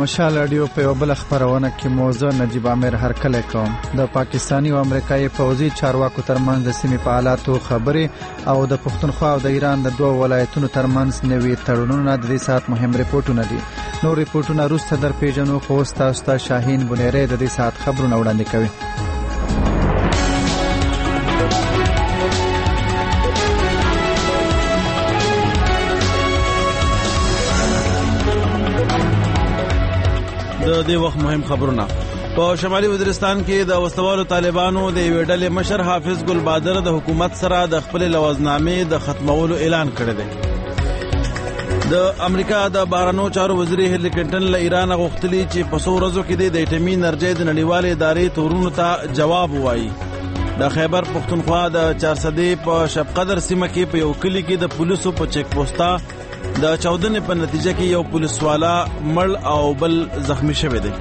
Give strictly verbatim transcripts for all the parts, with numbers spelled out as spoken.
مشال رادیو په یو بل خبرونه کې موضوع نجیب عامر هرکلی کوم. د پاکستانی او امریکایي پوځي چارواکو ترمنځ د سیمې په حالاتو خبرې او د پښتونخوا او د ایران د دوه ولایتونو ترمنځ نوي تړونونه د دې ساعت مهم ریپورتونه دي. نو ریپورتونه وروسته در پیژنو، خو اوس تاسو ته شاهین بنیری د دې ساعت خبرونه وړاندې کوي. د دې وخت مهم خبرونه. په شمالي وزیرستان کې د وسوالو طالبانو د یوې ډلې مشر حافظ ګل بادر د حکومت سره د خپل لوازنامې د ختمولو اعلان کړی دی. د امریکا د بهرنیو چارو وزیر هیلری کلنټن له ایران غوښتلي چې په څو ورځو کې د اټومي انرژۍ د نړیوالې ادارې تورونو ته جواب ووایي. د خیبر پښتونخوا د چارسدې په شبقدر سیمه کې په یو کلي کې د پولیسو په چیک پوسټا د چاودنې په نتیجه کې یو پولیسوالا مړ او بل زخمی شوی دی.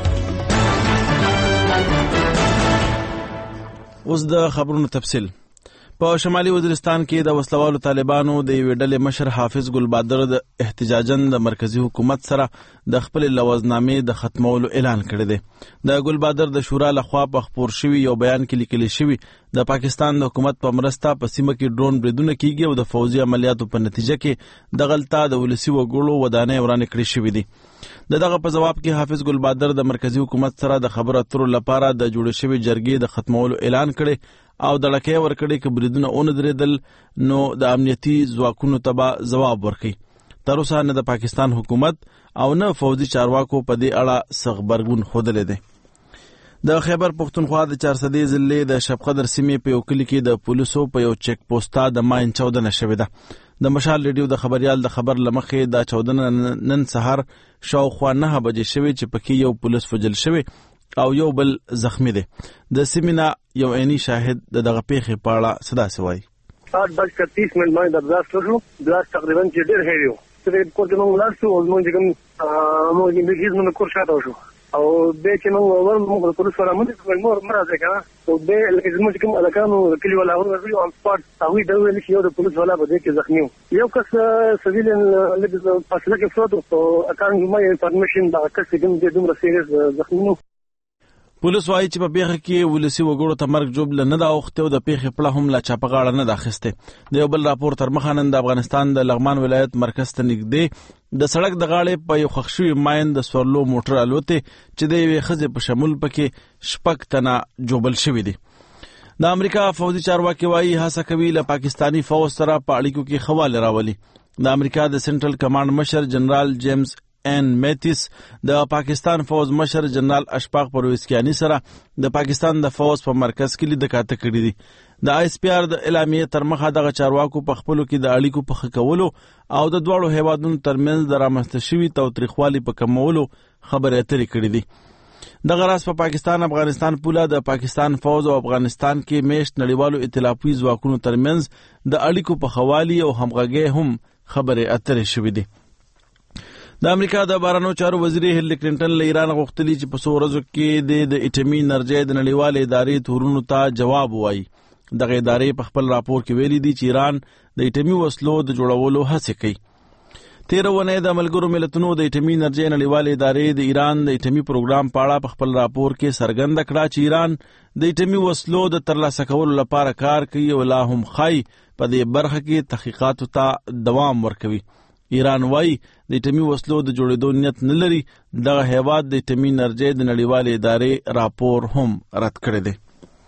اوس د خبرونو تفصیل. په شمالي وزیرستان کې د وسلوالو طالبانو د یوې ډلې مشر حافظ ګل بادر د احتجاجاً د مرکزی حکومت سره د خپل لوازنامې د ختمولو اعلان کړی دی. د ګل بادر د شورا لخوا په خپور شوي یو بیان کې لیکل شوی د پاکستان د حکومت په مرسته په سیمه کې ډرون بریدونه کیږي او د فوزي عملیاتو په نتیجه کې د غلطه د ولسی وګړو ودانۍ ورانې کړې شوې دي. د دغه په جواب کې حافظ ګل بادر د مرکزی حکومت سره د خبرو اترو لپاره د جوړ شوي جرګې د ختمولو اعلان کړي او د لکې ورکړي چې بریدونه اون درېدل نو د امنیتي ځواکونو ته جواب ورکړي. تر اوسه نه د پاکستان حکومت او نه فوزي چارواکو په دې اړه څه خبرګون ښودلی دی. د خیبر پښتونخوا د چارسدې ضلع د شبقدر سیمې په یو کلي کې د پولیسو په یو چیک پوسټا د ماین چاودنه شوې ده. د مشال ریډیو د خبریال د خبر لمخې د چاودنه نن سهار شاوخوا نه بجې شوې چې پکې یو پولیس وژل شوی او یو بل زخمی دی. د سیمینا یو عیني شاهد د دغه پیښې په اړه څه داسې وایي. آठ बजकर तीस मिनट में जब ब्लास्ट शुरू ब्लास्ट तकरीबन ډېر هېری و. چې کوم موږ لاړ شو او موږ کوم موږ د هیڅ نه کور شاته شو او به چې موږ ور موږ په پولیس سره موږ مور مرزه کنه او به لکه موږ کوم الکانو کلی ولا ورغلي او سپاټ او د ویل چې یو د پولیس ولا بده کې زخمی و. یو کس سویلن لږ فاصله کې فروت او اکان مې انفارمیشن دا کس کوم د دومره سیریس زخمی و. پولیس وایي چې په پیښه کې ولسی وګړو ته مرګ جوړ نه دا اوخته او د پیښې پړه هم لا چاپه غاړه نه داخسته. د یو بل راپور تر مخه نن د افغانستان د لغمان ولایت مرکز ته نږدې د سړک د غاړې په یو ښخ شوي ماین د سورلو موټر الوتې چې د یوې ښځې په شمول پکې شپږ تنه جوبل شوي دي. د امریکا فوزي چارواکي وایي هڅه کوي له پاکستانی فوج سره په اړیکو کې خواله راولي. د امریکا د سنټرل کمانډ مشر جنرال جیمز ان میتیس د پاکستان فوج مشر جنرال اشفاق پرویزکیانی سره د پاکستان د فوج په مرکز کې لید کاته کړی دي. د آی اس پی آر د اعلامیې تر مخه دغه چارواکو په خپلو کې د اړیکو په ښه کولو او د دواړو هیوادونو ترمنځ د رامنځته شوي تاوتریخوالي په کمولو خبرې اترې کړې دي. دغه راز په پاکستان افغانستان پوله د پاکستان فوج او افغانستان کې میشت نړیوالو ائتلافي ځواکونو ترمنځ د اړیکو په خوالي او همغږۍ هم خبرې اترې شوې دي. د امریکا د بهرنیو چارو وزیر هیلری کلنټن له ایران غوښتلي چې په څو ورځو کې د اټومي انرژۍ د نړیوالې ادارې تورونو ته جواب ووایي. دغه ادارې په خپل راپور کې ویلي دي چې ایران د اټومي وسلو د جوړولو هڅې کوي. تېره اونۍ د ملګرو ملتونو د اټومي انرژۍ نړیوالې ادارې د ایران د اټومي پروګرام په اړه په خپل راپور کې څرګنده کړه چې ایران د اټومي وسلو د ترلاسه کولو لپاره کار کوي او لا هم ښایي په دې برخه کې تحقیقاتو ته دوام ورکوي. ایران وایي د اټومي وسلو د جوړېدو نیت نه لري. دغه هیواد د اټومي انرژۍ د نړیوالې ادارې راپور هم رد کړی دی.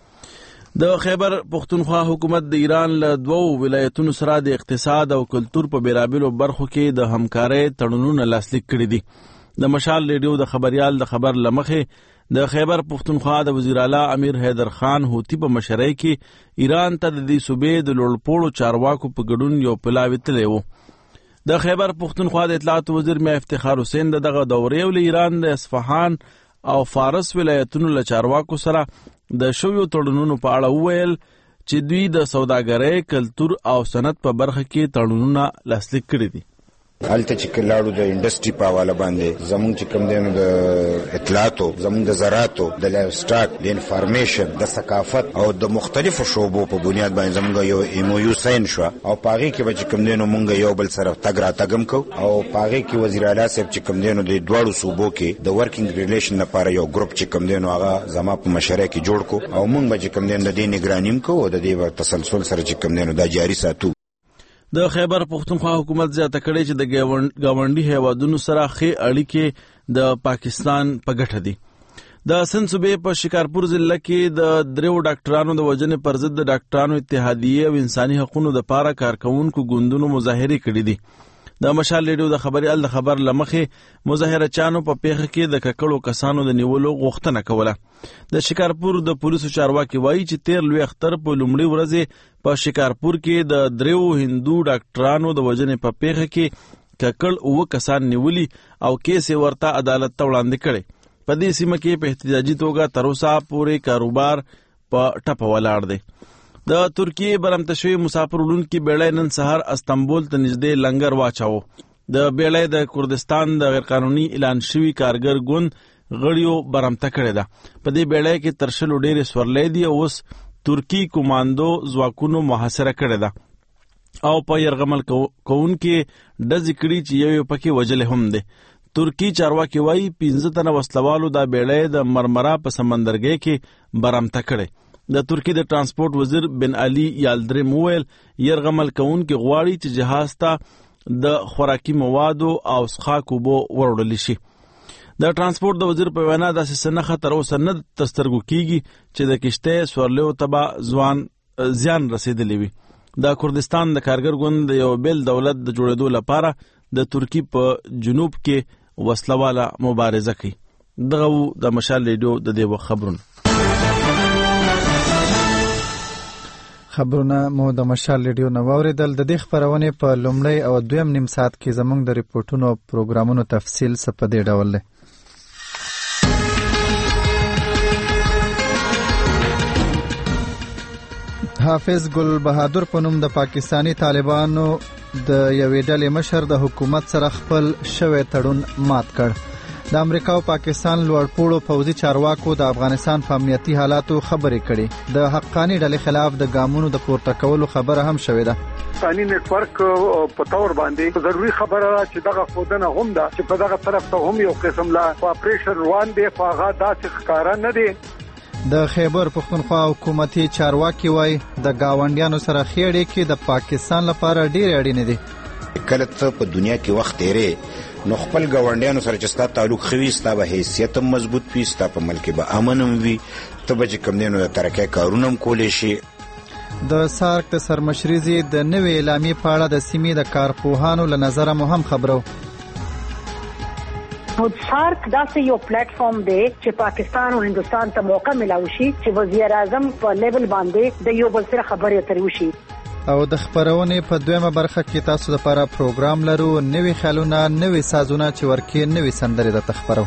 د خیبر پښتونخوا حکومت د ایران له دوو ولایتونو سره د اقتصاد او کلتور په بیلابیلو برخو کې د همکارۍ تړونونه لاسلیک کړي دي. د مشال ریډیو د خبریال د خبر لمخې د خیبر پښتونخوا د وزیر اعلی امیر حیدر خان هوتی په مشرۍ کې ایران ته د دې صوبې د لوړپوړو چارواکو په ګډون یو پلاوی تللی و. د خیبر پښتونخوا د اطلاعات وزیر میا افتخار حسین د دغه دورې له ایران د اصفهان او فارس ولایتونو له چارواکو سره د شویو تړونونو په اړه وویل چې دوی د سوداګرۍ، کلتور او صنعت په برخه کې تړونونه لاسلیک کړي دي. هلته چې کلاړو د انډستری په حواله باندې زمونږ چې کوم دی نو د اطلاعاتو زمونږ د زراعتو د لایف سټاک د انفارمیشن د ثقافت او د مختلفو شعبو په بنیاد باندې زمونږ یو ایم او یو ساين شو او پاغي کې به چې کوم دی نو مونږ یو بل سره تګ را تګم کو او پاغي کې وزیر اعلی صاحب چې کوم دی نو د دواړو صوبو کې د ورکینګ ریلیشن لپاره یو ګروپ چې کوم دی نو هغه زما په مشره کې جوړ کو او مونږ به چې کوم دی نو د نگرانیم کو او د دې تسلسل سره چې کوم دی نو دا جاری ساتو. د خیبر پختونخوا حکومت زیاته کړې چې د گاونډي هیوادونو سره ښې اړیکې د پاکستان په ګټه دي. د سند صوبې په شکارپور ضلع کې د دریو ډاکټرانو د وژنې پر ضد د ډاکټرانو اتحادیې او انساني حقوقو د پاره کارکونکو ګوندونو مظاهرې کړې دي. د مشال ریډیو د خبري ال خبر لمخې مظاهره چانو په پیښه کې د ککړو کسانو د نیولو غوښتنه کوله. د شکارپور د پولیسو چارواکي وایي چې تیر لوی اختر په لومړي ورځ په شکارپور کې د دریو هندو ډاکټرانو د وژنې په پیښه کې ککړ اوه کسان نیولي او کیس ورته عدالت ته وړاندې کړي. په دې سیمه کې په احتجاجي توګه تر اوسه پورې کاروبار په ټپه ولاړ دی. د ترکیې برمته شوی مسافر وړونکي بیړۍ نن سهار استنبول ته نږدې لنګر واچاوه. د بیړۍ د کردستان د غیر قانوني اعلان شوی کارګر ګوند غړیو برمته کړې ده. په دې بیړۍ کې تر شلو ډېرې سورلۍ دي او اوس ترکی کمانډو ځواکونو محاصره کړې ده او په یرغمل کوونکي ډزې کړي چې یو یو پکې وژلې هم دی. ترکی چارواکي وایي پنځه تنه وسلوالو دا بیړۍ د مرمرا په سمندرګي کې برمته کړې. د ترکی د ترانسپورت وزیر بن علي یالدرم وویل یرغمل کوونکي غواړي چې جهاز ته د خوراکي موادو او څښاک اوبه وروړل شي. د ترانسپورت د وزیر په وینا داسې څه نښه تر اوسه نه تر سترګو کیږي چې د کشتۍ سورلیو ته به ځوان زیان رسېدلی وي. د کردستان د کارګر ګوند د یو بل دولت د جوړېدو لپاره د ترکی په جنوب کې وسلواله مبارزه کوي. دغه د مشال ریډیو د دې خبرونه خبرونه مو د مشال ریډیو نه واوریدل. د دې خبرونه په لومړی او دویم نیم ساعت کې زموږ د ریپورتونو او پروګرامونو تفصیل څه په دې ډول دی. حافظ ګل بهادر په نوم د پاکستانی طالبانو د یوې ډلې مشر د حکومت سره خپل شوی تړون مات کړ. د امریکا او پاکستان لوړپوړو پوځي چارواکو د افغانستان په امنیتي حالاتو خبرې کړي. د حقانی ډلې خلاف د ګامونو د پورته کولو خبره هم شوې ده. ثاني نتورک په تور باندې ضروری خبره ده چې دغه خودنه هم ده چې په دغه طرف ته هم یو قسم لا اپریشن روان دی خو هغه داسې ښکارا نه دی. د خیبر پختونخوا حکومتي چارواکي وایي د گاونډیانو سره ښې اړیکې د پاکستان لپاره ډېرې اړینې دي. کله ته په دنیا کې وخت تیرې نو خپل گاونډیانو سره چې ستا تعلق خوي ستا به حیثیت هم مضبوط وي ستا په ملک به امن هم وي ته به چې کوم دی نو د ترقۍ کارونه هم کولی شي. د سارک د سرمشریزي د نوې اعلامیې په اړه د سیمې د کارپوهانو له نظره مو هم خبرو. سارک داسې یو پلیټ فارم دی چې پاکستان او هندستان ته موقع ملاوي شي چې وزیر اعظم په لیول باندې د یو بل سره خبرې اترې وشي. او د خبرونې په دویمه برخه کې تاسو لپاره پروګرام لرو نوې خیالونه نوې سازونه چې ورکې نوې سندرې د تخبرو.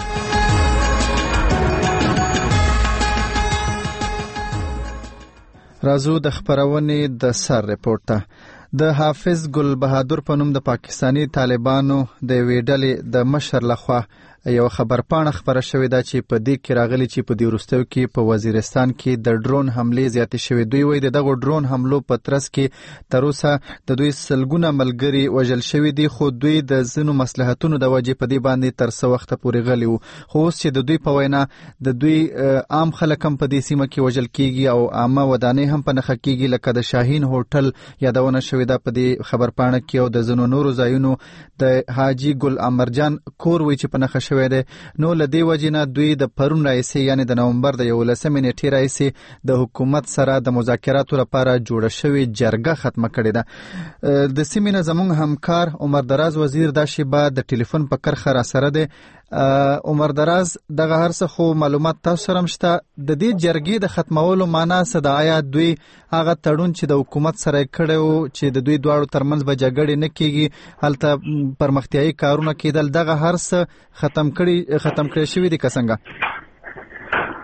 راځو د خبرونې د سر ریپورت ته. د حافظ ګل بهادر په نوم د پاکستانی طالبانو د یوې ډلې د مشر لخوا یو خبرپاڼه خبره شوې ده چې په دې کې راغلي چې په دې وروستیو کې په وزیرستان کې د ډرون حملې زیاتې شوې. دوی وایي د دغو ډرون حملو په ترڅ کې تر اوسه د دوی سلګونه ملګري وژل شوي دي خو دوی د ځینو مصلحتونو د وجې په دې باندې تر څه وخته پورې غلي وو. خو اوس چې د دوی په وینا د دوی عام خلک هم په دې سیمه کې وژل کیږي او عامه ودانۍ هم په نښه کیږي لکه د شاهین هوټل یادونه شوې ده په دې خبرپاڼه کې او د ځینو نورو ځایونو د حاجي ګل امرجان کور وایي چې په نښه نو لدی وجنه دوی د پرون راځي یعنی د نومبر د یولسمې نیټې راځي د حکومت سره د مذاکراتو لپاره جوړه شوې جرګه ختمه کړې ده. د سیمې زموږ همکار عمر دراز وزیر دا شیبه د ټلیفون په کرخه را سره ده. عمر دراز دغه هر څه خو معلومات تاسو سره مشته د دې جرګې د ختمولو معنا څه ده؟ آیا دوی هغه تړون چې د حکومت سره کړو چې د دوی دواړو ترمنځ به جګړې نه کیږي هلته پرمختیایي کارونه کېدل دغه هر څه ختم کړي ختم کړي شوی دي که څنګه؟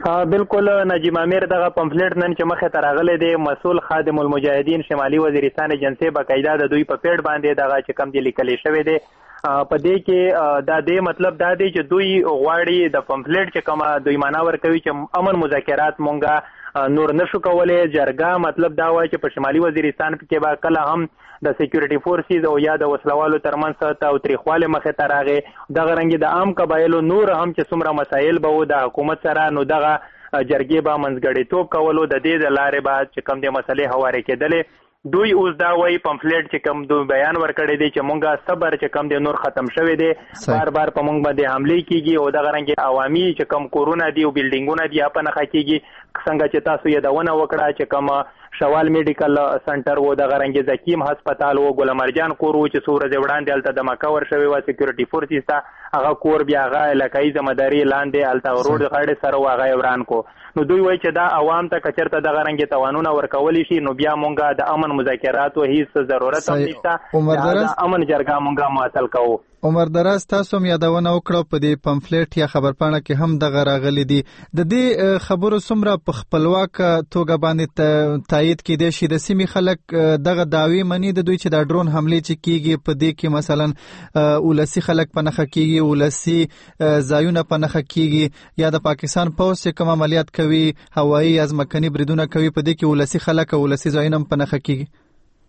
ها بالکل نجیب امیر دغه پمفلیټ نن چې مخه تراغله دی مسؤل خادم المجاهدین شمالي وزیرستان ایجنسی باقاعده د دوی په پیډ باندې دغه چې کم دی لیکل شوی دی په دې کې دا دی مطلب دا دی چې دوی غواړي د پمفلیټ چې کومه دوی معنا ورکوي چې امن مذاکرات مونږه نور نشو کولای جرګه مطلب دا وایي چې په شمالي وزیرستان کې به کله هم د سکیورټي فورسز او یا د وسلوالو ترمنځ تاوتریخواله مخه تراغه دغه رنګ د عام قبایلو نور هم چې څومره مسایل به و د حکومت سره نو دغه جرګې به منځګړی توپ کولو د دې د لارې به چې کم د مسلې هواري کېدلې دوی اوس دا وایي پمفلیټ چې کم دوی بیان ورکړی دی چې مونږه صبر چې کم دی نور ختم شوی دی بار بار په مونږ باندې حمله کیږي او دغه رنګ عوامي چې کم کورونه دی او بلډینګونه دی په نخا کیږي څنګه چې تاسو یې داونه وکړه چې کم شوال میډیکل سنټر و دغه رنګ زکیم هسپتال و ګلمرجان کور و چې سور زوړان دی الته د مکه ور شوی و سکیورټي فورسز ته هغه کور بیا هغه علاقائی ځمداري لاندې الته روډ غاړې سره واغې وران کو نو دوی وایي چې دا عوام ته کچرته دغه رنګ توانونه ورکول شي نو بیا مونږه د امن مذاکرات او هیڅ ضرورت هم نشته دا امن جرګه مونږه معطل کوو عمر دراز تاسو هم یادونه وکړه په دې پمفلیټ یا خبرپاڼه کې هم دغه راغلي دي د دې خبرو څومره په خپلواک توګه باندې تایید کېدای شي د سیمې خلک دغه دعوی مني د دوی چې د ډرون حمله چې کیږي په دې کې مثلا ولسی خلک په نخښه کیږي ولسی ځایونه په نخښه کیږي یا د پاکستان پولیس کوم عملیات کوي هوایي ازمکني بریدونه کوي په دې کې ولسی خلک او ولسی ځایونه په نخښه کیږي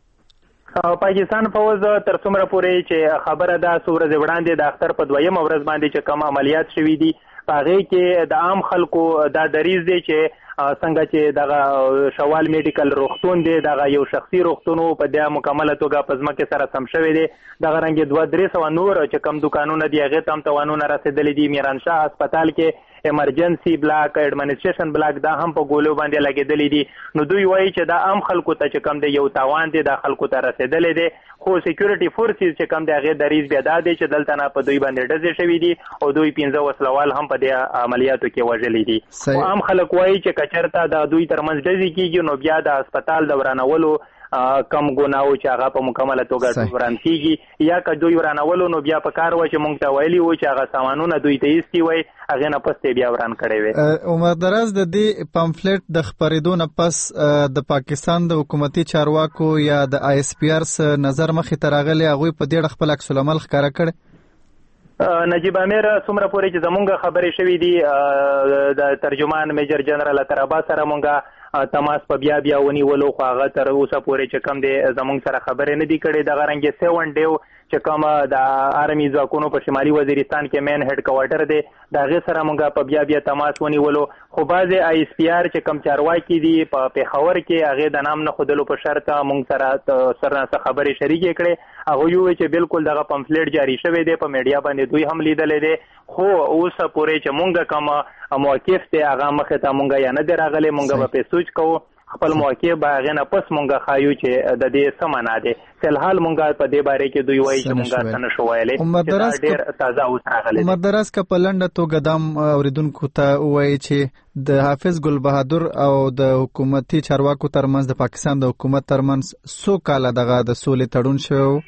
پاکستان فوز تر څومره پورې چې خبره ده سورز وړاندې د اختر په دویم ورځ باندې چې کوم عملیات شوي دي هغه کې د عام خلکو دا دریز دی چې څنګه چې دغه شوال میډیکل روغتون دی دغه یو شخصي روغتون په دې مکمله توګه په ځمکه سره سم شوی دی دغه رنګ دوه درې سو نور چې کم دکانونه دی هغه تم توانونه رسیدلې دي میران شاه هسپتال کې ایمرجنسي بلاک ایڈمنسټریشن بلاک دا هم په ګولو باندې لګیدلې دي نو دوی وایي چې دا عام خلکو ته چې کم دی یو تاوان دی د خلکو ته رسیدلې دي خو سکیورټي فورسز چې کم دی هغه دریز بیا دا دی چې دلته نه په دوی باندې ډزې شوې دي او دوی پنځه وسلوال هم په دې عملیاتو کې وژلې دي عام خلک وایي چې کچرته د دوی ترمنځ ډزې کیږي نو بیا د هسپتال د ورانولو کم ګناو چې هغه په مکمله توګه وران کیږي یا که دوی ورانولو نو بیا په کار و چې مونږ ته ویلي و چې هغه سامانونه دوی ته ایستي وای هغه نه پس بیا وران کړي وي عمر دراز د دې پمفلیټ د خبرېدو نه پس د پاکستان د حکومتي چارواکو یا د آی اس پی آر نظر مخې ته راغلی هغوی په دې خپل عکس العمل ښکاره کړی نجیب امیر څومره پورې چې زمونږ خبرې شوې دي د ترجمان میجر جنرال ترابا سره مونږه تماس په بیا بیا ونیولو خو هغه تر اوسه پورې چې کم دی زمونږ سره خبرې نه دي کړې دغه رنګې سیون ډیو چې کوم د آرمي ځواکونو په شمالي وزیرستان کې مین هډ کوارټر دی د هغې سره مونږ په بیا بیا تماس ونیولو خو بعضې آی اس پی آر چې کم چارواکي دي په پېښور کې هغې د نام نه ښودلو په شرط مونږ سره سره څه خبرې شریکې کړې هغوی وویل چې بالکل دغه پمفلیټ جاري شوی دی په میډیا باندې دوی هم لیدلی دی خو اوسه پورې چې مونږ کوم موقف دی هغه مخې ته مونږ یا نه دی راغلی مونږ به پې سوچ کوو خپل موقع به هغې نه پس مونږ ښایو چې د دې څه معنا دی فلحال مونږ په دې باره کې دوی وایي چې مونږ څه نشو ویلی چې دا ډېر تازه اوس راغلی دی عمر دراز که په لنډه توګه دام اورېدونکو ته ووایي چې د حافظ ګل بهادر او د حکومتي چارواکو ترمنځ د پاکستان د حکومت ترمنځ څو کاله دغه د سولې تړون شوی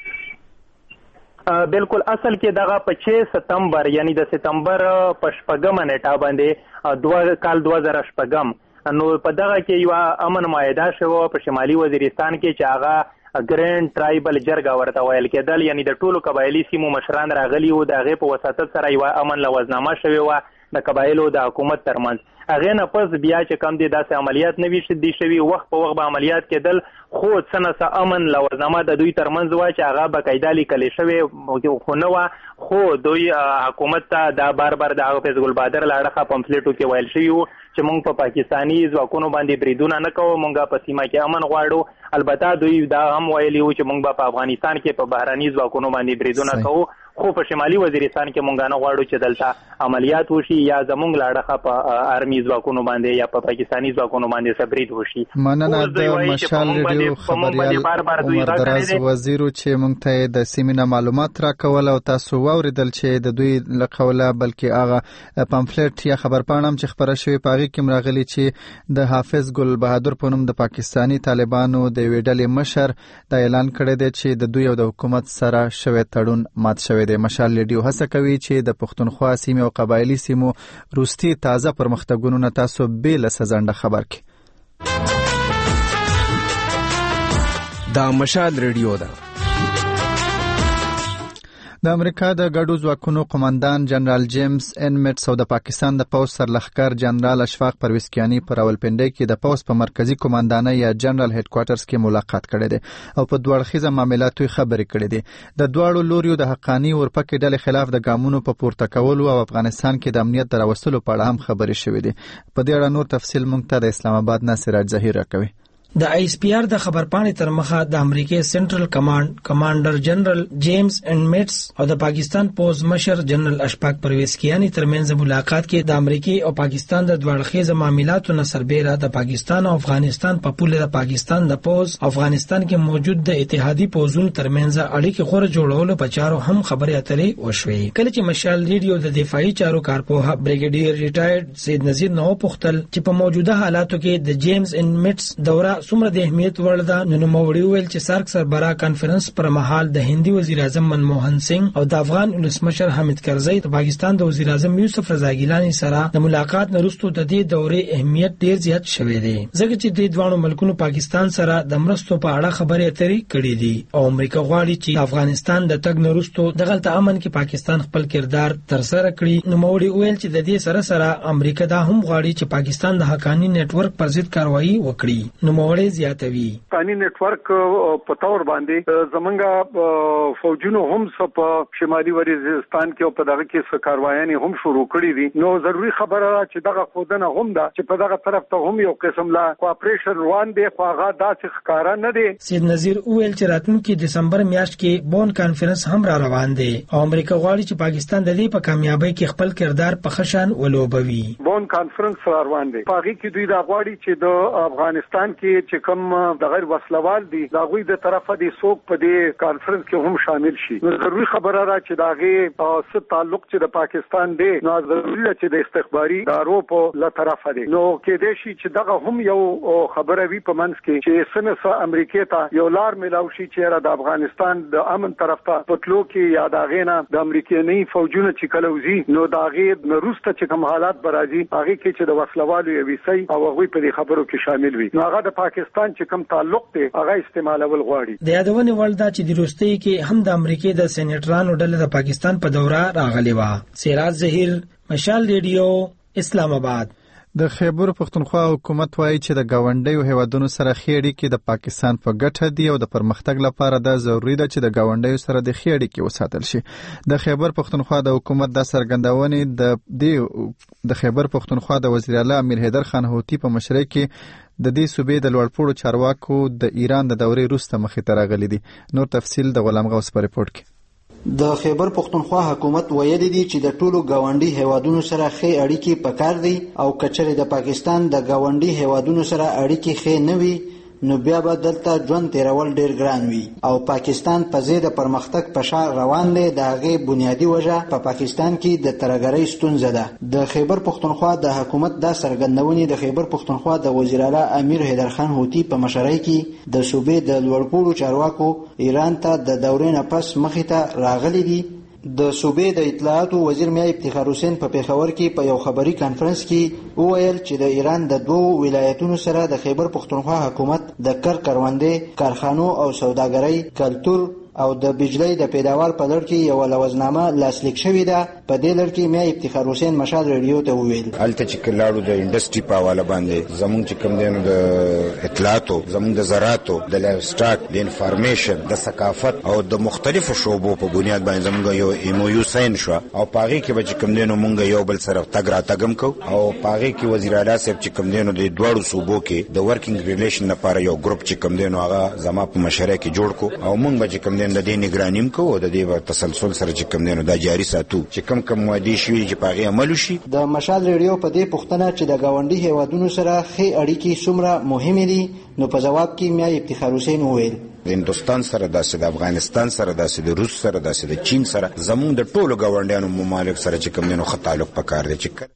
بالکل اصل کې دغه په چھ ستمبر یعنی د ستمبر په شپږمه نیټه باندې دوه کال دوه زره شپږم نو په دغه کې یو امن معاهده شوه په شمالي وزیرستان کې چې هغه ګرینډ ټرایبل جرګه ورته ویل کېدل یعنی د ټولو قبایلي سیمو مشران راغلي وو د هغې په وساطت سره یوه امن لوظنامه شوې وه د قبایلو د حکومت ترمنځ هغې نه پس بیا چې کم دی داسې عملیات نه وي دي شوي وخت په وخت به عملیات کېدل خو څه نه څه امن لوظنامه د دوی ترمنځ وه چې هغه باقاعده لیکلې شوې خو نه وه خو دوی حکومت ته دا بار بار د حافظ ګل بهادر له اړخه پمفلیټو کې ویل شوي وو چې مونږ په پاکستاني ځواکونو باندې بریدونه نه کوو مونږ په سیمه کې امن غواړو البته دوی دا هم ویلي وو چې مونږ به په افغانستان کې په بهرني ځواکونو باندې بریدونه کوو خو په شمالي وزیرستان کې مونږ نه غواړو چې دلته عملیات وشي یا زمونږ له اړخه په آرمي ځواکونو باندې یا په پاکستاني ځواکونو باندې څه برید وشي مننه د مشال ریډیو خبریال عمر دراز وزیرو چې مونږ ته د سیمې نه معلومات راکول او تاسو واوریدل چې د دوی له قوله بلکې هغه پمفلیټ یا خبرپاڼه هم چې خپره شوې په هغې کې هم راغلي چې د حافظ ګل بهادر په نوم د پاکستاني طالبانو د یوې ډلې مشر دا اعلان کړی دی چې د دوی او د حکومت سره شوی تړون مات شوی دی. مشال لیډیو هڅه کوي چې د پښتونخوا سیمې او قبایلي سیمو وروستي تازه پرمختګونو نه تاسو بې له سزنډه خبر کړي. دا مشال ریډیو ده. د امریکا د ګډو ځواکونو قومندان جنرال جیمز ان میټس او د پاکستان د پوځ سرلښکر جنرال اشفاق پرویز کیانی په راولپنډي کې د پوځ په مرکزی قومندانۍ یا جنرال هډ کوارټرز کې ملاقات کړی دی او په دوه اړخیزه معاملاتو خبرې کړې دي. د دواړو لوریو د حقانی ورپکې ډلې خلاف د ګامونو په پورته کولو او افغانستان کې د امنیت دراوستلو په اړه هم خبرې شوې دي. په دې اړه نور تفصیل مونږ ته د اسلام آباد نه سراج ظهیر راکوي. د آی اس پی آر د خبرپاڼې تر مخه د امریکای سنټرل کمانډ کمانډر جنرال جیمز ان میټس او د پاکستان پوز مشر جنرال اشفاق پرویز کیانی ترمنځ ملاقات کې د امریکای او پاکستان د دوړخیزه معاملاتو نه سربېره د پاکستان او افغانستان په پوله د پاکستان د پوز افغانستان کې موجود د اتحادی پوزونو ترمنځ اړیکې خور جوړولو په چارو هم خبرې اترې وشوې. کله چې مشال ریډیو د دفاعي چارو کارپوه بریګیډیر ریټایرډ سید نذیر نو پوښتل چې په موجوده حالاتو کې د جیمز ان میټس دوره څومره د اهمیت وړ ده، نو نوموړي وویل چې سارک سربراہ کانفرنس پر مهال د هندي وزیر اعظم منموهن سنگ او د افغان ولسمشر حامد کرزي د پاکستان د وزیر اعظم یوسف رضا ګیلانی سره د ملاقات نه وروسته د دې دورې اهمیت ډیر زیات شوی دی، ځکه چې د دوه ملکونو پاکستان سره د مرستو په اړه خبرې اترې کړې دي او امریکا غواړي چې افغانستان د تګ نه وروسته د غلط امن کې پاکستان خپل کردار تر سره کړي. نوموړي وویل چې د دې سره سره امریکا دا هم غواړي چې پاکستان د حقانی نت ورک پر ضد کاروایی وکړي. نوموړي پانی نیټورک په تور باندې زمونږه فوجونو هم په شمالي وزیرستان کې او په دغه کې څه کاروایانې هم شروع کړې دي. نو ضروری خبره ده چې دغه خودنه هم ده چې په دغه طرف ته هم یو قسم لا کوآپریشن روان دی، خو هغه داسې ښکارا نه دی. سید نذیر وویل چې راتلونکي دسمبر میاشت کې بون کانفرنس هم را روان دی او امریکا غواړي چې پاکستان د دې په کامیابی کې خپل کردار په خشن ولوبوي. بون کانفرنس را روان دی، په هغه کې دوی دا غواړي چې د افغانستان کې چې کوم د غیر وسلوال دي دا غوي د طرفه دي څوک په دې کانفرنس کې هم شامل شي. نو ضروري خبره را چې داغه څه تعلق چې د پاکستان دی نو ضروري چې د استخباري ادارو په ل طرفه دي. نو کې دې شي چې دغه هم یو خبره وي په منځ کې چې سنسه امریکا ته یو لار ملاوي شي چې د افغانستان د امن طرف ته پټلو کې یا داغه نه د امریکایي فوجونو چې کلوزي نو داغه نورسته چې کوم حالات برازي هغه کې چې د وسلوالو یو وسی او هغه په دې خبرو کې شامل وي. نو هغه د پاکستان چې کوم تعلق دی هغه استعمالول غواړي. د یادونې وړ ده چې د روستۍ کې هم د امریکای د سېنیټرانو ډله د پاکستان په دوره راغلی و. سراج ظهیر، مشال ریډیو، اسلام آباد. د خیبر پښتونخوا حکومت وایي چې د گاونډیو هیوادونو سره ښې اړیکې د پاکستان په ګټه دي او د پرمختګ لپاره دا ضروری ده چې د گاونډیو سره د ښې اړیکې وساتل شي. د خیبر پښتونخوا د حکومت د څرګندونې د د خیبر پښتونخوا د وزیر اعلی امیر حیدر خان هوتی په مشرۍ کې د دې صوبې د لوړپوړو چارواکو د ایران د دورې وروسته مخې ته راغلي دي. نور تفصیل د غلام غوث په ریپورت کې. د خیبر پښتونخوا حکومت ویلي دي چې د ټولو گاونډي هیوادونو سره ښې اړیکې پکار دي او کچره د پاکستان د گاونډي هیوادونو سره اړیکې ښې نه وي نو بیا به دلته ژوند تیرول ډیر ګران وي او پاکستان په ځای د پرمختګ په شا روان دی. د هغې بنیادي وجه په پاکستان کې د ترهګرۍ ستونزه ده. د خیبر پښتونخوا د حکومت دا څرګندونې د خیبر پښتونخوا د وزیر اعلی امیر حیدر خان هوتی په مشرۍ کې د صوبې د لوړپوړو چارواکو ایران ته د دورې نه پس مخې ته راغلي دي. د صوبې د اطلاعاتو وزیر میا افتخار حسین په پیښور کې په یو خبري کانفرنس کې وویل چې د ایران د دوو ولایتونو سره د خیبر پښتونخوا حکومت د کر کروندې، کارخانو او سوداګرۍ، کلتور او د بجلی د پیداوار په لړ کې یو لوزنامه لاسلیک شوې ده. په دې لړ کې میا افتخار حسین مشال ریډیو ته وویل هلته چې کلاړو د انډستری په حواله باندې زمونږ چې کوم دی نو د اطلاعاتو، زمونږ د زراعتو، د لایف سټاک، د انفارمیشن، د ثقافت او د مختلفو شعبو په بنیاد باندې زمونږ یو ایم او یو ساين شو او پاغي کې به چې کوم دی نو مونږ یو بل سره تګ را تګم کو او پاغي کې وزیر اعلی صاحب چې کوم دی نو د دوړو صوبو کې د ورکینګ ریلیشن لپاره یو ګروپ چې کوم دی نو هغه زما په مشره کې جوړ کو او مونږ به چې کوم دی د دې نگرانیم کو او د دې تسلسل سره چې کوم دی نو دا جاری ساتو چې کوم کوم مودي شي چې پاغي عمل شي. د مشال ریډیو په دې پوښتنه چې د گاونډي هیوادونو سره ښې اړیکې څومره مهمې دي نو په جواب کې میا افتخار حسین وویل د هندوستان سره داسې د افغانستان سره داسې د روس سره داسې د چین سره زموږ د ټولو گاونډیانو ممالک سره چې کوم دی نو ښه تعلق پکار دی. چې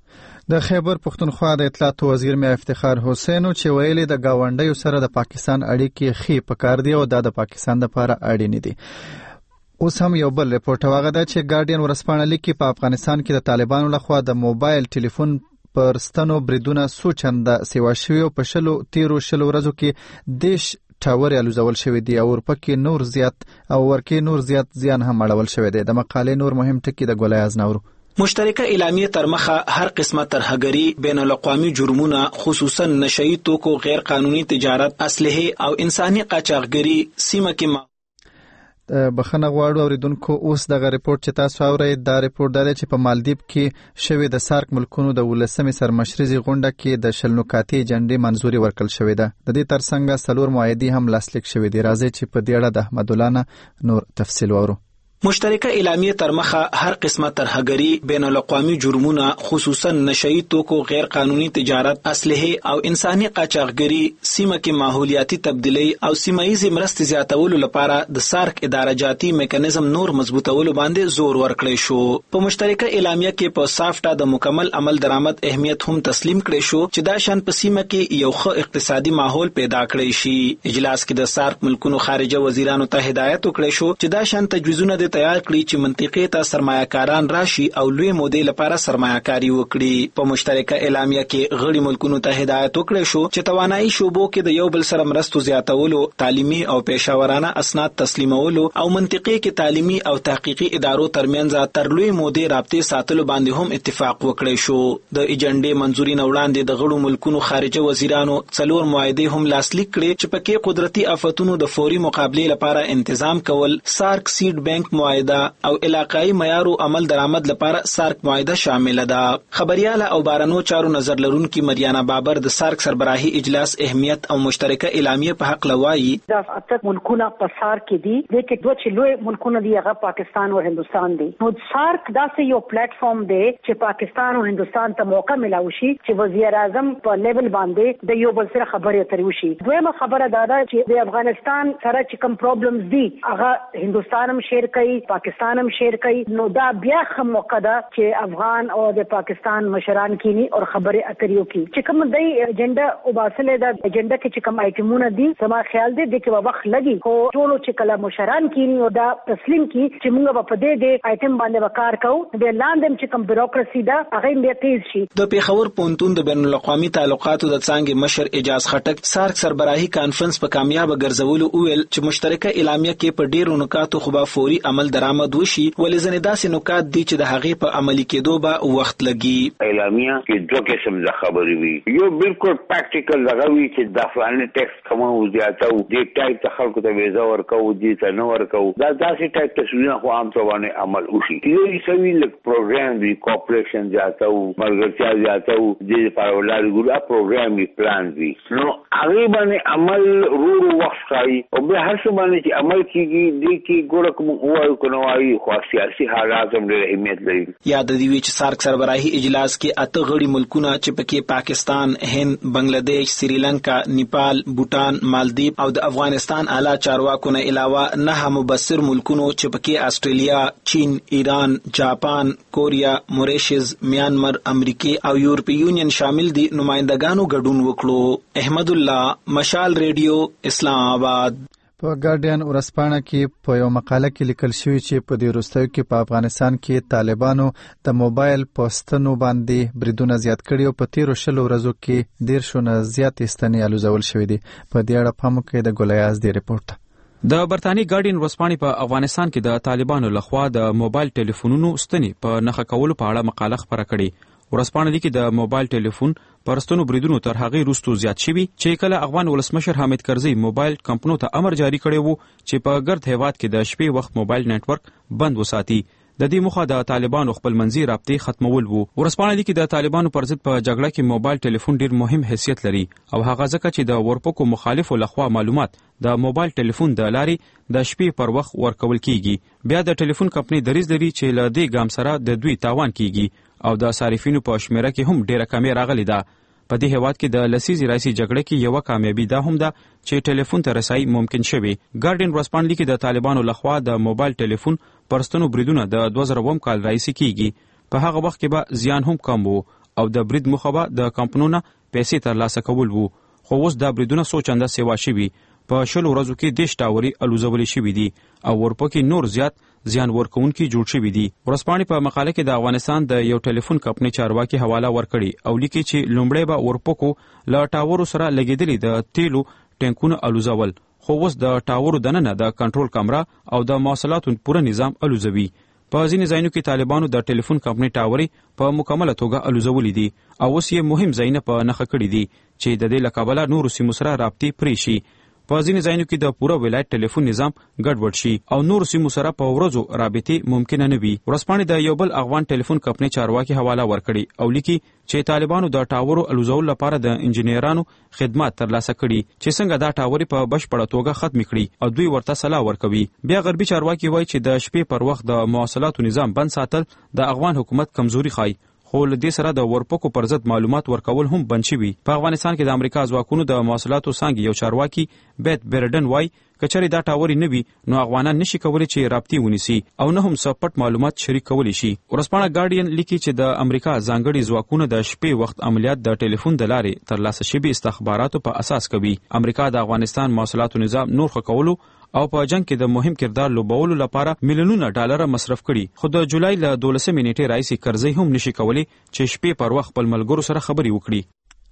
د خیبر پښتونخوا د اطلاعات وزیر میا افتخار حسین چې ویلي د گاونډیو سره د پاکستان اړیکې خې پکار دی او دا د پاکستان لپاره اړین دي. اوس هم یو بل ریپورت واغه ده چې ګارډین ورسپانه لیکي په افغانستان کې د طالبانو لخوا د موبایل ټلیفون پر ستنو بریدونه څو چنده سیوا شوي او په شلو تیرو شلو ورځو کې دیش ټاور الوزول شوی دی او ورپکې نور زیات او ورکې نور زیات زیان هم اړول شوی دی. د مقالې نور مهم ټکي د ګولایاز نورو. مشترکه اعلامیه تر مخه هر قسمه ترهګری بین الاقوامي جرمونه خصوصا نشئی توکو غیر قانوني تجارت اسلحه او انساني قاچاقګری سیمه کې بخنه غواړو اوریدونکو. اوس دغه ریپورت چې تاسو اورئ دا ریپورت دی چې په مالدیپ کې شوی د سارک ملکونو د ولسمې سرمشرزي غونډه کې د شل نکاتي جنډې منزوري ورکړل شوې ده. د دې ترڅنګ څلور معاهدې هم لاسلیک شوې دي. راځي چې په دې اړه د احمد الله نه نور تفصیل واورو. مشترکه اعلامیه تر مخه هر قسمه ترهګری بین الاقوامي جرمونه خصوصا نشئی توکو غیر قانوني تجارت اسلحه او انساني قاچاقګری سیمه کې ماحولیاتي تبدیلی او سیمایي مرستې زیاتولو لپاره د سارک اداره جاتی میکانیزم نور مضبوطولو باندې زور ورکړی شو. په مشترکه اعلامیه کې په سافټا د مکمل عمل درآمد اهمیت هم تسلیم کړی شو چې دا شان په سیمه کې یو ښه اقتصادي ماحول پیدا کړی شي. اجلاس کې د سارک ملکونو خارجه وزیرانو ته هدایت وکړی شو چې دا شان تجویزونه د تیار کړی چې منطقې ته سرمایه‌کاران راشي او لوی مودې لپاره سرمایه‌کاري وکړي. په مشترکه اعلامیه کې غړي ملکونو ته هدایت وکړی شو چې توانایي شوبو کې د یو بل سره مرستو زیاتولو، تعلیمي او پیشاورانه اسناد تسلیمولو او منطقې کې تعلیمي او تحقیقي ادارو ترمنځ تر لوی مودې رابطې ساتلو باندې هم اتفاق وکړی شو. د ایجنډې منځوري نه وړاندې د غړو ملکونو خارجه وزیرانو څلور معاهدې هم لاسلیک کړې چې پکې قدرتي آفتونو د فوري مقابله لپاره تنظیم کول، سارک سیډ بانک معاهده او علاقائی معیارو عمل درآمد لپاره سارک معاهده شامل ده. خبرياله او بارنو چارو نظر لرونکي مریانا بابر د سارک سربراهي اجلاس اهمیت او مشترکه اعلامیه په حق لوایي. دا اته ملکونه په سارک کې دي، د کې دوه چې لوی ملکونه دي هغه پاکستان او هندستان دي. نو سارک داسې یو پلیټ فارم دی چې پاکستان او هندستان ته موقع ملاوي شي چې وزیر اعظم په لیول باندې د یو بل سره خبرې اترې وشي. دویمه خبره دا ده چې د افغانستان سره چې کوم پرابلمز دي هغه هندستان هم شیر کوي، پاکستان هم شیر کوي. نو دا بیا هم موقع ده چې افغان او د پاکستان مشران کینی او خبرې اترې وکړي. چې کوم د ایجنډا او باسله د ایجنډا کې چې کوم آیټمونه دي سما خیال دی د کې وخت لګي خو ټول چې کله مشران کینی او دا تسلیم کی چې موږ په دې د آیټم باندې وکړ کوو د لاندې چې کوم بیروکراسي ده هغه به تیز شي. د پیښور پونتون د بین الاقوامي تعلقاتو د څنګه مشر اجاز خټک سارک سربراهي کانفرنس په کامیاب ګرځولو وویل چې مشترکه اعلامیه کې په ډیرو نکاتو خو به فوري عمل درآمد وشي، ولې ځنې داسې نکات دي چې د هغې په عملي کېدو به وخت لګي. اعلامیه کې دوه قسم د خبرې وي، یو بالکل پریکټیکل دغه وي چې د فلاني ټیکس کومه زیاته او دې ټایپ ته خلکو ته ویزا ورکوو، دې ته نه ورکوو، دا داسې ټایپ تصویرونه خو عام طور باندې عمل وشي. یو سوي لک پروګرام وي، کوپریشن زیاته او ملګرتیا زیاته او دې لپاره ولادي ګورا پروګرام وي، پلان وي. نو هغه باندې عمل ورو وخت کوي او به هر څه باندې چې عمل کیږي دې کې ګوره کوم وایو کنه وایي خو سیاسي حالات هم ډېر اهمیت لري. یاد دی چې سارک سربراهي اجلاس کې اته غړي ملکونه چې پکې پاکستان، هند، بنگلاديش، سریلانکا، نیپال، بوتان، مالدیپ او د افغانستان اعلی چارواکو نه علاوه نه مبصر ملکونو چې پکې استرالیا، چین، ایران، جاپان، کوریا، موریشیس، میانمار، امریکا او یورپی یونین شامل دي نمائندگانو ګډون وکړو. احمد الله، مشال ریډیو، اسلام آباد. په ګارډین ورسپانه کې په یو مقاله کې لیکل شوی چې په دې وروستیو کې په افغانستان کې طالبانو د موبایل پوسټونو باندې بریدونه زیات کړي او په تیرو شلو ورځو کې دیرشو نه زیاتې ستنې الوزول شوې دي. په دې اړه پام وکړئ د ګولیاز دی ریپورت. د برتانی ګارډین ورسپانې په افغانستان کې د طالبانو لخوا د موبایل ټلیفونونو ستنې په نښه کولو په اړه مقاله خپره کړې. ورسپانه دي کې د موبایل ټلیفون پرستونو بریدونو تر هغه روستو زیات شوي چې کله افغان ولسمشر حامد کرزي موبایل کمپنیو ته امر جاری کړی وو چې په ګرد هیواد کې د شپې وخت موبایل نتورک بند وساتي. د دې موخه د طالبانو خپل منځي رابطې ختمول وو. ورسپانه دي کې د طالبانو پر ضد په جګړه کې موبایل ټلیفون ډیر مهم حیثیت لري او هغه ځکه چې د ورپکو مخالفو لخوا معلومات د موبایل ټلیفون د لارې د شپې پر وخت ورکول کیږي. بیا د ټلیفون کمپنی دریځ لري چې له دې ګام سره د دوی تاوان کیږي او د صارفینو په شمیره کې هم ډیره کمی راغلی ده. په دې هیواد کې د لسیزې راځي جګړه کې یو کامیابی ده هم ده چې ټلیفون ته رسایي ممکن شوي. ګارډین ورسپانه کې د طالبانو لخوا د موبایل ټلیفون پرستونو بریدونه د دوه زره اووه کال راځي کیږي. په هغه وخت کې به زیان هم کم وو او د برید مخه د کمپنونو پیسې ترلاسه کول وو. خو اوس دا بریدونه څو چنده سیوا شوي. په شلو ورځو کې دیش ټاوري الوزولې شوي دي او ورپکې نور زیات زیان ورکوونکي جوړ شوي دي. ورځپاڼې په مقاله کې د افغانستان د یو ټلیفون کمپنۍ چارواکي حواله ورکړي او لیکي چې لومړی به ورپکو له ټاورو سره لګېدلي د تیلو ټینکونه الوزول، خو اوس د ټاورو دننه د کنټرول کمره او د مواصلاتو پوره نظام الوزوي. په ځینې ځایونو کې طالبانو د ټلیفون کمپنۍ ټاوري په مکمله توګه الوزولې دي او اوس یې مهم ځایونه په نښه کړي دي چې د دې له کبله نورو سیمو سره رابطې پرې شي. په ځینې ځایونو کې د پوره ولایت ټلیفون نظام ګډوډ شي او نورو سیمو سره په ورځو رابطې ممکنه نه وي. ورځپاڼې د یو بل افغان ټلیفون کمپنۍ چارواکي حواله ورکړي او لیکي چې طالبانو د ټاورو الوزولو لپاره د انجینرانو خدمات ترلاسه کړي چې څنګه دا ټاوري په بشپړه توګه ختم کړي او دوی ورته سلاح ورکوي. بیا غربي چارواکي وایي چې د شپې پر وخت د مواصلاتو نظام بند ساتل د افغان حکومت کمزوري ښایي، خو له دې سره د ورپکو پر ضد معلومات ورکول هم بند شوي. په افغانستان کې د امریکا ځواکونو د مواصلاتو څانګې یو چارواکي بیت برډن وایي کچرې دا ټاوري نه وي نو افغانان نشي کولی چې رابطې ونیسي او نه هم څه پټ معلومات شریک کولی شي. ورځپاڼه ګارډین لیکي چې د امریکا ځانګړي ځواکونه د شپې وخت عملیات د ټلیفون د لارې ترلاسه شوي استخباراتو په اساس کوي. امریکا د افغانستان مواصلاتو نظام نور ښه کولو او په جنگ کې د مهم کردار لوبولو لپاره میلیونونه ډالر مصرف کړي، خو د جولای له دولسمې نیټې راهیسې کرزی هم نشي کولی چې شپې پر وخت خپل ملګرو سره خبرې وکړي.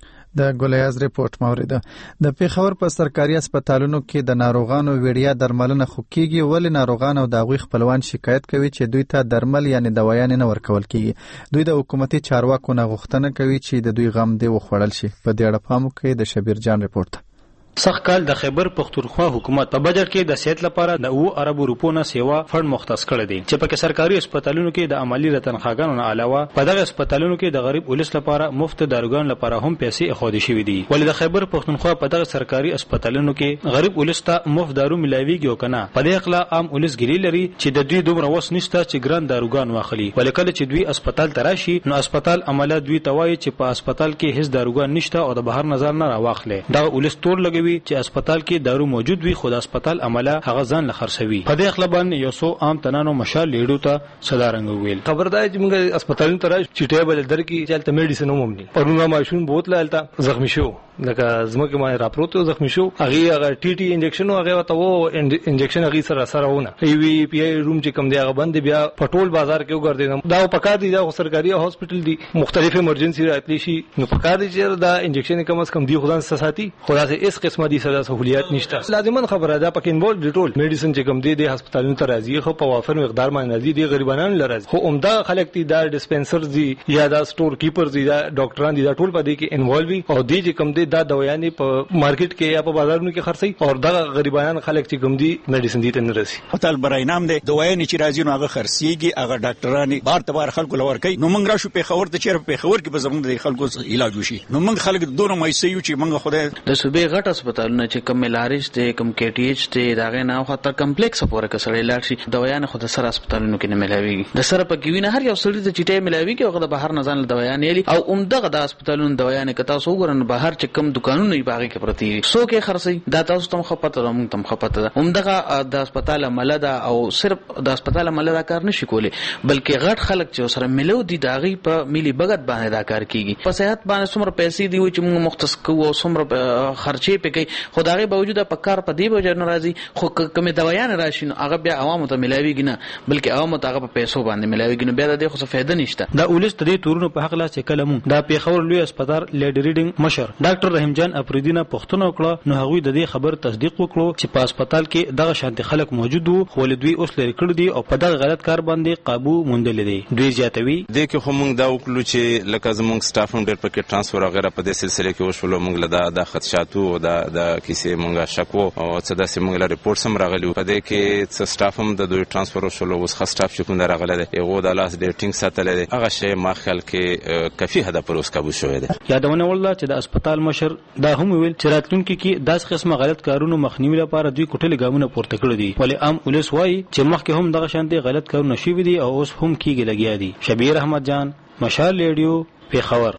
د ګولیاز ریپورت موریده د پیښور په سرکاري هسپتالونو کې د ناروغانو وړیا درملنه خو کیږي، ولې ناروغان او د هغوی خپلوان شکایت کوي چې دوی ته درمل یعنی دوايانې نه ورکول کیږي. دوی د حکومتي چارواکو نه غوښتنه کوي چې د دوی غم دې وخوړل شي. په دې اړه پام وکړئ. د شبیر جان ریپورت. سخت کال د خیبر پختونخوا حکومت په بجټ کې د صحت لپاره د اوه اربو روپو نه سیوا فند مختص کړی دی چې پکې سرکاري هسپتالونو کې د عملی تنخواګانو نه علاوه په دغه هسپتالونو کې د غریب ولس لپاره مفت داروګان لپاره هم پیسې اخودي شوې دي. ولې د خیبر پختونخوا په دغه سرکاري هسپتالونو کې غریب ولس ته مفت دارو ملاويږي او کنه په دې اخلا عام ولس ګری لري چې د دوی دومره وس نشته چې ګران داروګان واخلي. ولې کله چې دوی هسپتال تراشي نو هسپتال عمله دوی توای چې په هسپتال کې هیڅ داروګان نشته او د بهر نظر نه راوخلې. دا ولس تور لګوي چې هسپتال کې دارو موجود وي خو د هسپتال عمله هغه ځان له خرڅوي. په دې اخلا باندې یو څو عام تنانو مشال لیډو ته صدارنګ ویل خبردار چې موږ هسپتالونو ته راځو چټه بل درکې چلته میډیسن هم نه پرونه ماشون بوتل الته زخمی شو لکه زمکه ما راپروتو زخمی شو هغه هغه ټي ټي انجکشن هغه وته وو انجکشن هغه سره سره ونه ای وی پی آی روم چې کم دی هغه بند بیا پټول بازار کې وګرځیدم دا پکا دي دا سرکاري هاسپټل دي مختلف ایمرجنسي راتلی شي نو پکا دي چې دا انجکشن کم از کم دی خدان ساتي خدا سه اس قسمه دي سره سہولیات نشته. لازمن خبره ده پکې انوالو دي ټول میډیسن چې کم دی د هسپتالونو ته راځي خو په وافر مقدار باندې راځي دي غریبانو لراځي خو عمده خلک دي دا ډیسپنسر دي یا دا سٹور کیپر دي دا ډاکټران دي دا ټول په دې کې انوالو وي او دي چې کم دی دا دوايانې په مارکیټ کې یا په بازارونو کې خرڅي او دا غریبانان خلک چې کوم دي میډیسن دي ته نه رسي. هوټل برای نام دی دوايانې چې راځي نو هغه خرڅيږي هغه ډاکټرانی بار تبار خلکو لور کوي نو موږ راشو په خبر ته چیرې په خبر کې به زموږ د خلکو علاج وشي نو موږ خلک دوه مېسې یو چې موږ خدای د صوبې غټ هسپتالونه چې کوم ملارج ته کوم کې ټي ایچ ته داغه نه خو تر کمپلیکس پورې کسړې لاړ شي دوايانې خو د سر هسپتالونو کې نه ملاويږي د سر په کې وینه هر یو سړي ته چټي ملاويږي او د بهر نه ځان دوايانې او عمدغه د هسپتالونو دوايانې کتا سو ګرن بهر چې کم دکانونه یې باغې کې پرتی سو کې خرڅي دا تاسو تم خپته موږ تم خپته ده عمدغه د هسپتال عمله ده او صرف د هسپتال عمله دا کار نشي کولی بلکې غټ خلک چې سره ملو دي داغي په ملي بغت باندې دا کار کیږي په صحت باندې څومره پیسې دی چې موږ مختص کوو او څومره خرچې پکې خدای باوجود په کار په دی وجه ناراضي خو کومه دوايان راشي نو هغه بیا عوامو ته ملاويږي نه بلکې عوامو ته هغه په پیسو باندې ملاويږي نو بیا د دې خو څه فائدہ نشته. دا اولس تدې تورونو په حق لا چې کلمو دا پیښور لوی هسپتال لیډ ریډینګ مشر ډاکټر رحیم جان افریدی پښتنه وکړه نو هغه د دې خبر تصدیق وکړو چې په هسپتال کې دغه شانتي خلک موجود وو خو لدوی اوس لري کړی دي او په دغه غلط کار باندې قابو موندل دي. دوی زیاتوي د کې خو موږ دا وکړو چې لکه زموږ سټاف هم ډېر پکې ترانسفر وغیرہ په دې سلسله کې وشول موږ له دا د خدشاتو او دا د کیسې موږ شکو او څه داسې موږ له ریپورت سم راغلی په دې کې څه سټاف هم د دوی ترانسفر وشول اوس خاص سټاف چې کوم راغلی دی یو د لاس د ټینګ ساتل دي هغه شی ما خیال کې کافي هدا پر اوس قابو شوی دی. یادونه ولله چې د هسپتال مشر دا هم ویل چې راتلونکي کې داس قسمه غلط کارونو مخنیوي لپاره دوی کوټلې ګامونه پورته کړی دي ولې عام ولس وایي چې مخکې هم دغه شانتي غلط کارونه شوي دي او اوس هم کیږي لګیا دي. شبیر احمد جان مشال ریډیو پیښور.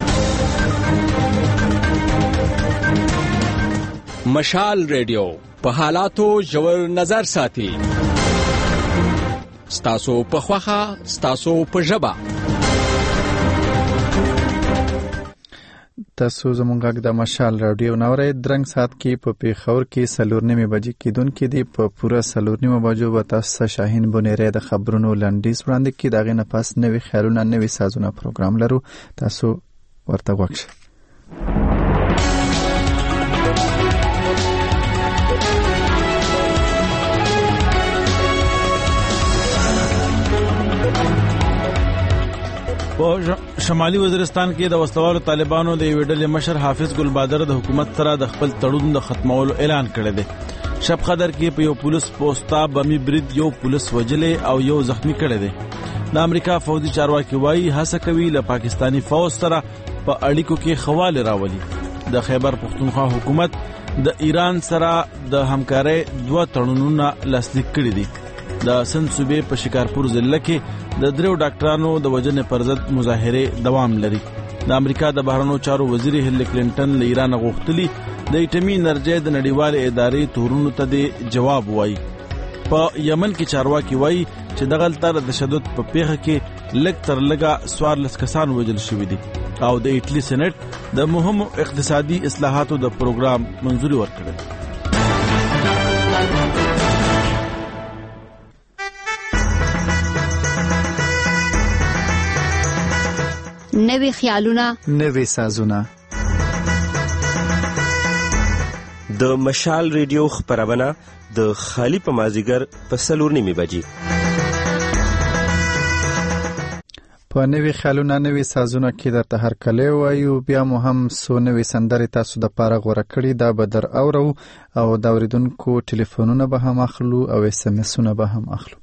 مشال ریډیو په حالاتو ژور نظر ساتي ستاسو په خوخه ستاسو په ژبه تاسو زموږ غږ د مشال رادیو نورې درنګ سات کې په پیښور کې سلور نیمه بجې کېدونکې دی. په پوره سلور نیمه بجو به تاسو شاهین بونیری د خبرونو لنډیز وړاندې کړي. دغه نه پس نوې خیالونه نوې سازونه پروګرام لرو، تاسو ورته وګورئ. په شمالي وزیرستان کې د وسلوالو طالبانو د یوې ډلې مشر حافظ ګل بادر د حکومت سره د خپل تړون د ختمولو اعلان کړی دی. شب قدر کې په یو پولیس پوسټا بمي برید یو پولیس وجلې او یو زخمی کړی دی. د امریکا فوجي چارواکي وایي هڅه کوي له پاکستانی فوج سره په اړیکو کې خواله راولي. د خیبر پختونخوا حکومت د ایران سره د همکارۍ دوه تړونونه لاسلیک کړي دي. د سند صوبې په شکارپور ضلع کې د دریو ډاکټرانو د وژنې پر ضد مظاهره دوام لري. د امریکا د بهرنیو چارو وزیر هیلری کلینټن له ایران غوښتلي د اټومي انرژي د نړیوال ادارې تورونو ته د جواب وایي. په یمن کې چارواکي وایي چې دغه تر تشدد په پیښه کې لږ تر لږه څوارلس کسان وژل شوي دي او د ایټلی سېنات د مهمو اقتصادي اصلاحاتو د پروګرام منځوري ورکړه. نوې خیالونه، نوې سازونه. د مشال ریډیو خبرونه د خالی په مازیګر په سلور نیمه بجې. په نوې خیالونه نوې سازونه کې درته هر کله وایو. بیا مو هم سو نوې سندرې تاسو د پاره غوړه کړي، دا به در اورو او د اوریدونکو ټلیفونونه به هم اخلو او اس ام اسونه به هم اخلو.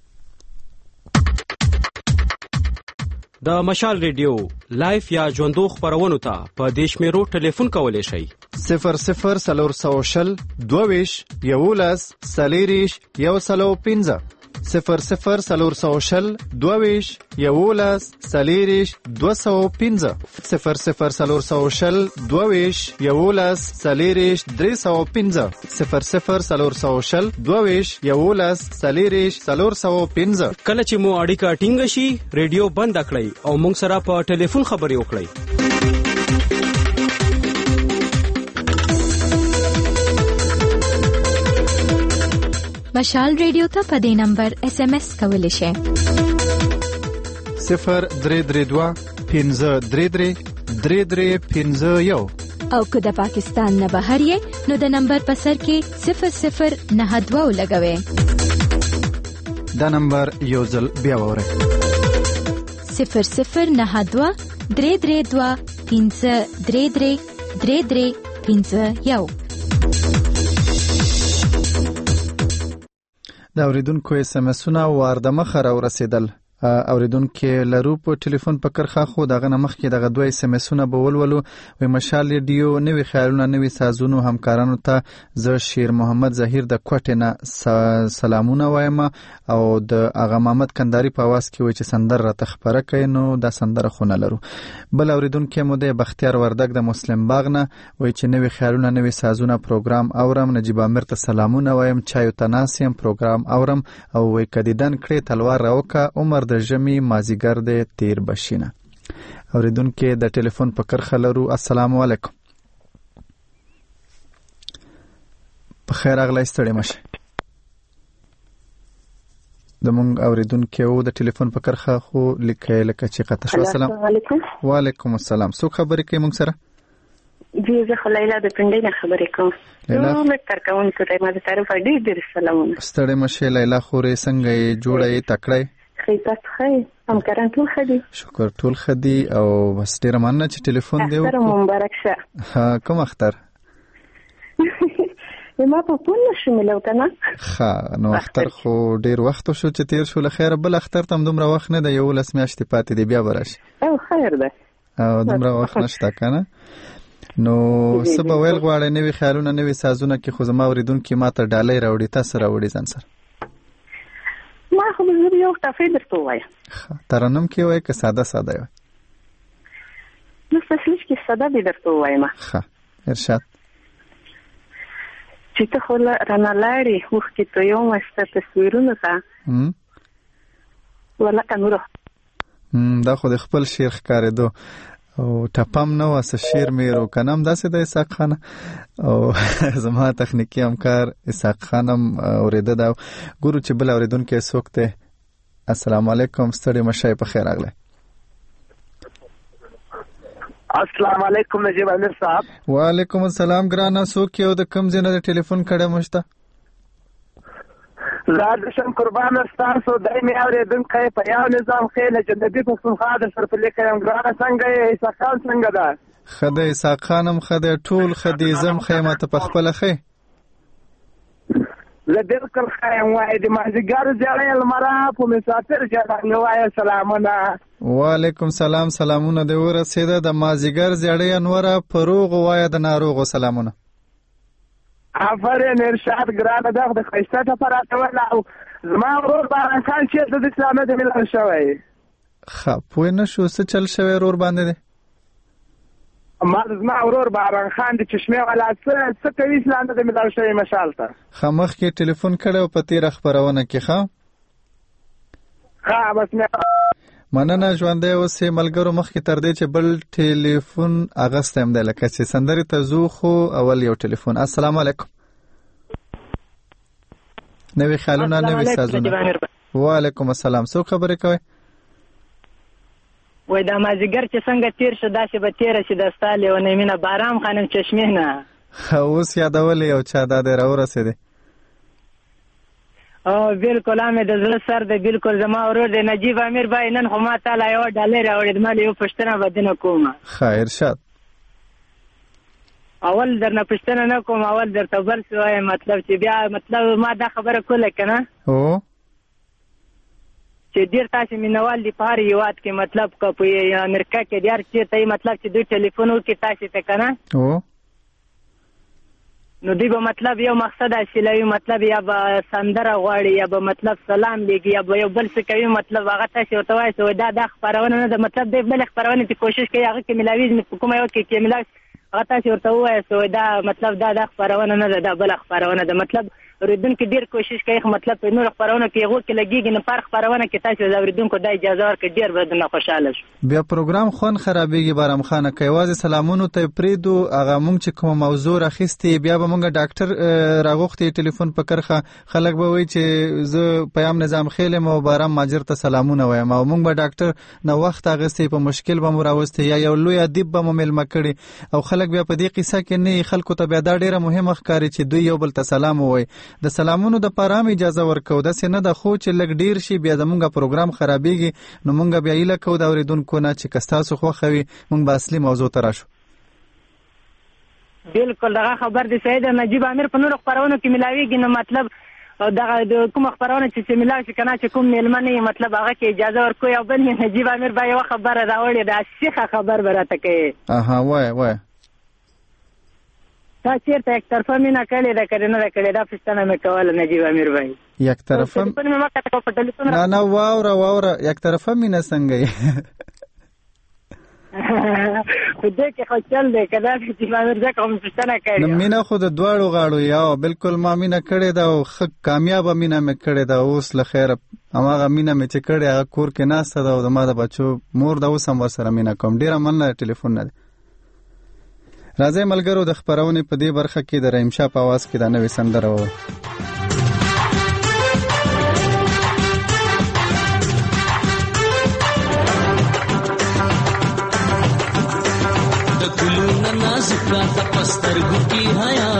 د مشال ریډیو لایف یا ژوندو خبرونو ته په دیش میرو ټلیفون کولای شئ. صفر صفر سلور سو شل دوویش یولس سلیریش یو سلو پینزه. صفر صفر سلور سو شل دوویش یولس سلیریش دو سو پینزه. صفر صفر سلور سو شل دوویش یولس سلیریش دری سو پینزه. صفر صفر سلور سو شل دوویش یولس سلیریش سلور سو پینزه. کله چې مو اړیکه ټینګ شي ریډیو بند کړئ او موږ سره په ټلیفون خبرې وکړئ. مشال ریډیو ته په دې نمبر اس ام اس کولی شئ. صفر درې درې دوه پنځه درې درې درې درې پنځه یو. او که د پاکستان نه بهر یې نو د نمبر په سر کې صفر صفر نه دوه ولګوئ. دا نمبر یو ځل بیا واورئ. صفر صفر نه دوه درې درې دوه پنځه درې درې درې درې پنځه یو. د اوریدونکو اس ام اسونه واردمه خره ورسېدل. اوریدونکو لرو په ټلیفون په کرخه خو دغه نمخ کې دغه دوه اس ام اسونه بولولو. وي مشال ریډیو نوې خیالونه نوې سازونو همکارانو ته زه شیر محمد ظهیر د کوټه نه سلامونه وایم او د اغا محمد کنداری په आवाज کې وای چې سندر را تخبره کینو د سندر خونه لرو. بل اوریدونکو مو د بختیار وردګ د مسلم باغ نه وای چې نوې خیالونه نوې سازونه پروګرام اورم. نجیب امیر ته سلامونه وایم، چایو تناسیم پروګرام اورم او وای کدیدن کړي تلوار راوکا عمر د جمی مازیګر د تیر بشینه. اوریدونکو د ټلیفون په کرخه لرو. السلام علیکم. په خیر اغلی ستړي مشه. د مونږ اوریدونکو د ټلیفون په کرخه خو لیکه لکه چې قطع شو. السلام علیکم. وعلیکم السلام. څوک خبرې کوي مونږ سره؟ جی زه خلیلا د پندې نه خبرې کوم. نو مې تر کوم ته ما د طرف ډېر ډېر سلامونه. ستړي مشه لیلا خورې څنګه یې جوړې تکړه؟ خیرات خیر همکاران ټول خدي. شکر ټول خدي او بس ډیر مننه چې ټلیفون دی. اختر مبارک شه. ها کوم اختر؟ ما په پون نشم له کنه. ها نو اختر خو ډیر وخت شو چې تیر شو. له خیر بل اختر تم دومره وخت نه دی، یو لس میاشتې پاتې دی بیا برش. او خیر ده. او دومره وخت نشته کنه. نو سبا ویل غواړي نوې خیالونه نوې سازونه کې خو زما اوریدونکو ماته ډالۍ راوړي، تاسو راوړي ځان سره. ما خو به یو ټافې درته وایم. ترنم کې وای که ساده ساده وای؟ نو فصلیش کې ساده به درته وایم. ښه ارشاد. چې ته خو رانه لاړې وختې ته یو مسته تصویرونه ته ولکه نور دا خو د خپل شیر ښکارېدو او ټپم نو اس شیر میرو کنم داسې د اسحاق خان او زما تخنیکی همکار اسحاق خانم اوریده دا ګورو چې بل اوریدونکو سوکته. السلام علیکم، ستړي مشه په خیر راغله. السلام علیکم نجیب امیر صاحب. وعلیکم السلام ګرانه، څوک یو د کم ځای نه د ټلیفون کړه مشته؟ زاد شم قربان استاسو دای می اوریدونکو په یو نظام خیله جنبی پښتونخوا د سر په لیکم ګرانه څنګه یې اسحاق خان څنګه ده؟ خدای اسحاق خانم خدای ټول خدای زم خیمه ته په خپل خې زه بالکل خیم وای د مازیګر ځړې لمرا په مسافر ځړې وای سلامونه. وعلیکم سلام، سلامونه د ورسېده د مازیګر ځړې انوره پروغ وای د ناروغ سلامونه. افرین ارشاد ګرانه دغه د خیسته ته پراته ولا زما ورور باران خان چې د اسلام د ملل شوی خ پوه نه شو څه چل شوی ورور باندې دی؟ ما زما ورور باران خان د چشمه ولا څه څه کوي اسلام د ملل شوی مشال ته خمخ کې ټلیفون کړو په تیر خبرونه کې ښه ښه بس نه مننه ژوندې اوسې ملګرو. مخکې تر دې چې بل ټلیفون اغستم دی لکه چې سندرې ته ځو خو اول یو ټلیفون. السلام علیکم. نوې خیالونه نوې سازونه. وعلیکم السلام، څوک خبرې کوي؟ وای دا مازیګر چې څنګه تیر شو داسې به تیر شي د ستا لیونۍ مینه بارام خانم چشمې نه اوس یادولې او چا دا دی راورسېدی؟ او بالکل امه د زړه سر د بالکل زما ورور د نجیب امیر بای نن خو ما تعالی یو ډالر راوړې مال یو پښتنه بدنه کومه. خیر شاد. اول درنه پښتنه نه کوم، اول درته بل څه مطلب چې بیا مطلب ما دا خبره کوله کنه او چې ډیر تاسو مینوال دی په هر یوات کې مطلب کو په امریکا کې ډیر چې ته مطلب چې دوی ټلیفون وکړي تاسو ته کنه او نو دی به مطلب یو مقصد اصلي مطلب یا به سندره غواړي یا به مطلب سلام لګي یا به یو بل څه کوي مطلب هغه تاسو ته وایي چې دا د خبرونه نه د مطلب د بل خبرونه ته کوشش کوي هغه کې ملاوي کومه یو کې کې ملاوي هغه تاسو ورته وایي چې دا مطلب دا د خبرونه نه ده بل خبرونه ده مطلب اوریدونکو ډیر کوشش کوي مطلب په نور خبرونه کې هغه کې لګيږي نه پر خبرونه کې تاسو د اوریدونکو د اجازه ورکړي ډیر به نه خوشاله شي. بیا پروګرام خون خرابېږي بارام خانه کوي واځي سلامونو ته پریدو هغه مونږ چې کوم موضوع راخستې بیا به مونږ ډاکټر راغوختي ټلیفون پکرخه خلک به وایي چې زه پیام نظام خیل مو بارام ماجر ته سلامونه وایم او مونږ به ډاکټر نو وخت اغستې په مشکل به مو راوستي یا یو لوی ادیب به مو ملما کړي او خلک بیا په دې قصه کې نه خلکو ته بیا دا ډیره مهمه ښکاري چې دوی یو بل ته سلام وایي. د سلامونو د پارام اجازه ورکو د سینه د خو چې لګ ډیر شي بیا د مونږه پروګرام خرابېږي نو مونږه بیا یې لکو د اوریدونکو نه چې کستاسو خو خوي مونږ به اصلي موضوع ته راشو. بالکل دا خبر دی سید نجیب امیر په نور خبرونه کې ملاويږي نو مطلب دا د کوم خبرونه چې ملاوي چې کنه چې کوم ملمنه مطلب هغه کې اجازه ورکو او بل نجیب امیر به یو خبر راوړي دا شیخه خبر براته کوي. اها وای وای تا چیرته یک طرفه مینا کړی دا کړی نه کړی دا پښتنه مې کوله نجیب امیر بھائی یک طرفه نه نه واوره واوره یک طرفه مینا څنګه په دې کې خو چل دی کدا چې ما ورځه کوم پښتنه کوي نو مینا خو د دواړو غاړو یا بالکل ما مینا کړی دا خو کامیاب مینا مې کړی دا اوس له خیره اماغه مینا مې چې کړی هغه کور کې ناسته دا د ما د بچو مور دا اوس هم ورسره مینا کوم ډیره مننه ټلیفون نه راځي ملګرو د خبرونه په دې برخه کې د رحیم شاه په आवाज کې دا نوې سندره و. د ګلونو نازک راته پسترګو کې حیا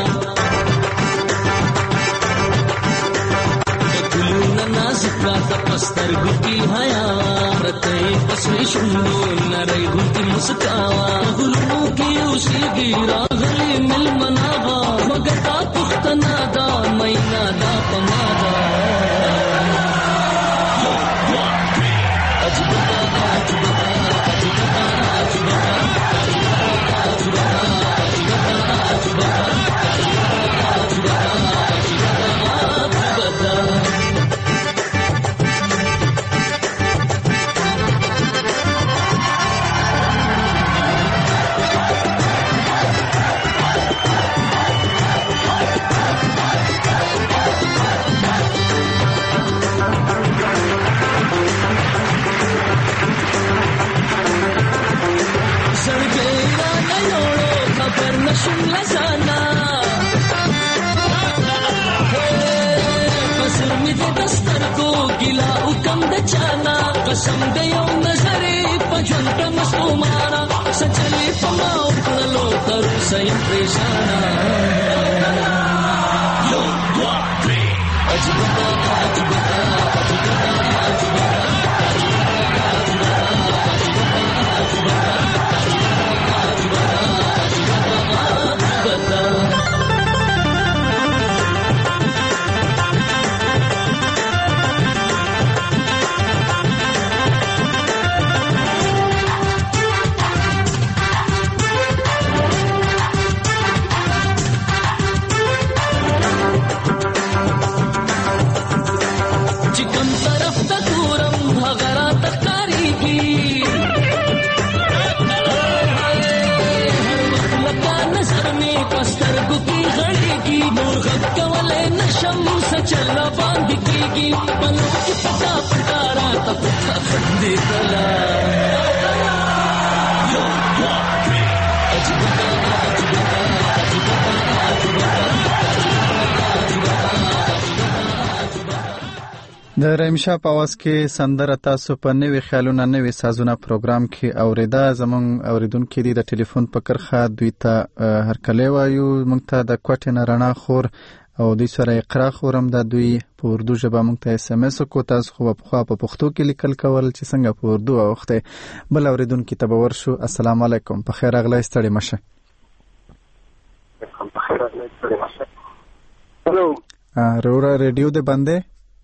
د ګلونو نازک راته پسترګو کې حیا پرته پسې شوندو نری ګوتې مسکا ګلونو کې اوسېږي راغلي ملمناغا مګر تا پښتنه دا مینا دا پماغا قسم دی یو نظرې په ژوند ته مستومانه سچلې په ما وکړلو تر اوسه یم پریشانه یو دوه درې عجیبه ده عجیبه ده عجیبه ده عجیبه ده चला बांध की पलों की पटा पटारा तब खंडे तला د رحیم شاه په اواز کې سندره تاسو په نوي خیالونه نوي سازونه پروګرام کې اوریدا زمون اوریدونکو دي د ټلیفون په کرخه دوی ته هرکلی وایو مونږ ته د کوټې نه رڼا خور او دوی سره اقرا خورم د دوی په اردو ژبه مونږ ته اس ام اس کو تاسو خو په خوا په پښتو کې لیکل کول چې څنګه په اردو اوخته بل اوریدونکو ته به ورشو السلام علیکم په خیر اغلی ستړي مشه هلو رورا ریډیو دې بندې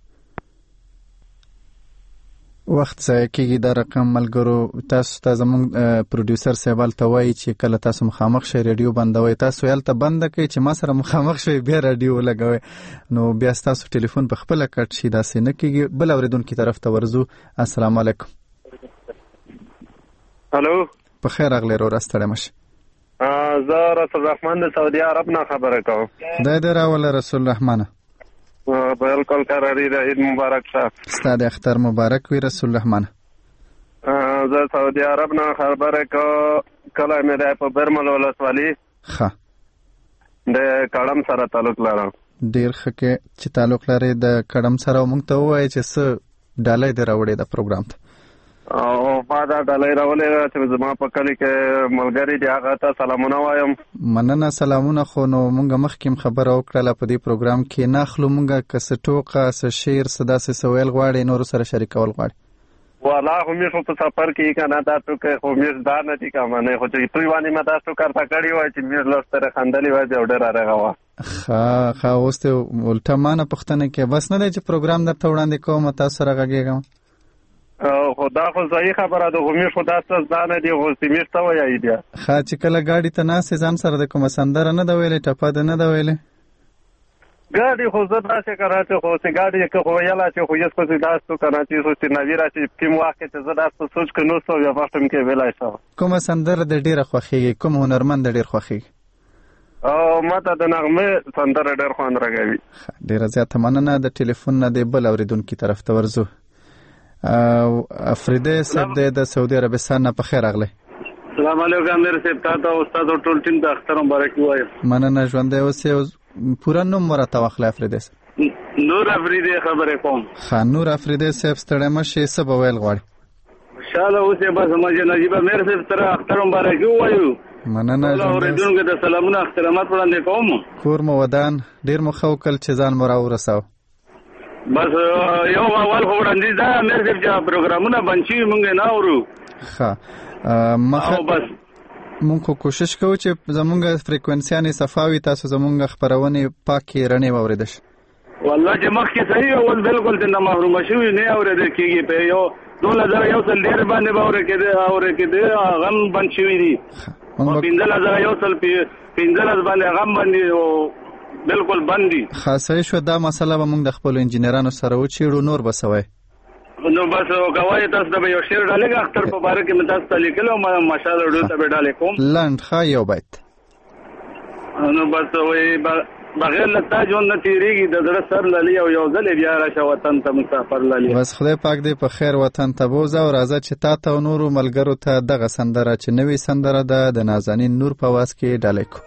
وخت ځای کېږي دا رقم ملګرو تاسو ته زموږ پروډوسر صاحب ته وایي چې کله تاسو مخامخ شئ ریډیو بندوئ تاسو یې هلته بنده کړئ چې ما سره مخامخ شئ بیا ریډیو ولګوئ نو بیا ستاسو ټلیفون په خپله کټ شي داسې نه کېږي بل اورېدونکي طرف ته ورځو السلام علیکم هلو په خیر راغلی رورا ستړی مشه زه رسول رحمان د سعودي عرب نه خبره کوم خدای دې راوله رسول رحمانه بالکل قراری د عید مبارک شه ستاسو د اختر مبارک وي رسول رحمان زه سعودي عرب نه خبره کوم کله مې د په برمل ولسوالي ښه د کړم سره تعلق لرم ډیر ښه کې چې تعلق لري د کړم سره مونږ ته وایي چې څه ډالۍ دې راوړې د پروګرام ته او ما دا ډالۍ راولې چې زما په کلی کې ملګری دی هغه ته سلامونه وایم مننه سلامونه خو نو مونږ مخکې خبره وکړله په دې پروګرام کې نه خلو مونږ که څه ټوکه څه شعر څه داسې څه ویل غواړې نورو سره شریکول غواړې والله خو مې خو په سفر کې که نه دا ټوکې خو مې دا نه دي که منې خو چې توی باندې مې دا ټوکه ورته کړې وای چې مې لږ سره خندلې وای او ډېره رغه وه ښه ښه اوس ته الټه ما نه پوښتنه کې بس نه دی چې پروګرام درته وړاندې کوم تاسو سره غږېږم خو دا خو صحیح خبره ده خو مې خو دا څه زده نه دي خو سیمېټ ته وایي بیا ښه چې کله ګاډي ته ناستې ځان سره د کومه سندره نه ده ویلې ټپه ده نه ده ویلې ګاډي خو زه داسې که نه چې خو چې ګاډي که خو ویله چې خو یس خو چې داسې که نه چې خو چې نوي را چې کوم وخت کې چې زه داسې سوچ که نو سو بیا وخت هم کې ویلی شم کومه سندره د ډېره خوښېږي کوم هنرمند د ډېر خوښېږي او ما ته د نغمې سندره ډېر خوند راکوي ډېره زیاته مننه د ټلیفون نه دی بل اورېدونکي طرف ته ورځو افریده صاحب د سعودي عربستان نه په خیر راغلی سلام علیکم امیر صاحب تاسو او استاد او ټول ټیم ته اختر مبارک وایم مننه ژوندی اوسې پوره نوم ورته واخلئ افریده صاحب نور افریده خبرې کوم ښه نور افریده صاحب ستړی مه شئ څه به ویل غواړي انشاءالله اوس یې بس مجه نجیب امیر صاحب سره اختر مبارک ووایو مننه اورېدونکو ته سلامونه احترامات وړاندې کوم کور مو ودان ډېر مو ښه وکړل چې ځان مو راورساو بس یو اول خو وړاندیز دا امیر صاحب چې پروګرامونه بند شوي مونږ یې نه اورو ښه مخه مونږ خو کوشش کوو چې زمونږ فریکونسیانې صفا وي تاسو زمونږ خپرونې پاکې رڼې واورېده شي والله چې مخکې صحیح اول بالکل ترنه محرومه شوي نه اورېدل کېږي په یو دولس زره یو سل ډېر باندې به اورېدل اورېدل هغه هم بند شوي دي پنځلس زره یو سل پنځلس باندې هغه هم باندې بالکل بندي خاصه شو دا مسله به موږ د خپل انجنیرانو سره وچیړو نور بسوي نو بس کوي تاسو د یو شعر ډالګه اختر په باره کې متاسو ته لیکلو ما ماشاءالله ډېر ته ډالې کوم لاند خا یو بیت نو بس وای بغیر له تاجون نه تیریږي د زړه سر للی او یو ځل بیا راشه وطن ته مسافر للی بس خدای پاک دې په خیر وطن ته بوزه او راځه چې تا ته نورو ملګرو ته دغه سندره چې نوې سندره ده د نازنین نور په واس کې ډالې کو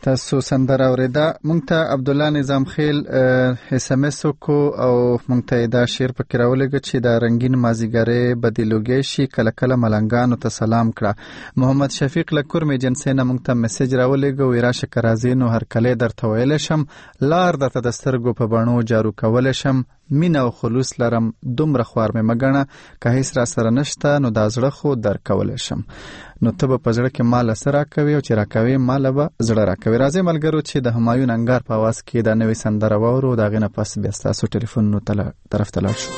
تاسو سندره اوریدا مونږ ته عبد الله نظام خیل اس ام اس کو او مونږ ته دا شعر پکې راولګ چې دا رنگین مازیګره بدیلوګي شي کله کله ملنګانو ته سلام کړه. محمد شفیق لکور می جنسینا مونږ ته میسج راولګ او را شکرازینو هر کله درته ویل شم لار د تدسترګو په بڼو جارو کول شم مين او خلوص لرم دومره خوار مې مګنه که هیڅ را سره نشته نو دا زړه خو در کول شم نو ته په زړه کې مال سره کوي او چې را کوي مال به زړه را کوي. راځي ملګرو چې د همایون انګار په आवाज کې دا نوې سندره وورو دا غنه پس بیا تاسو ټلیفون نو تل طرف ته لاړ شو.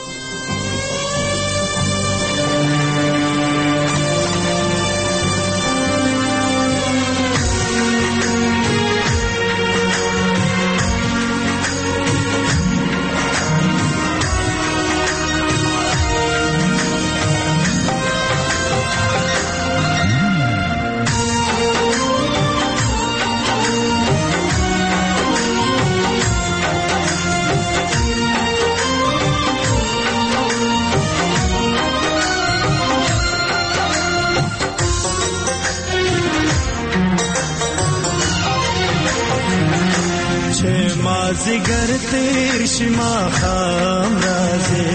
مازیګر تیر شي ماښام راځي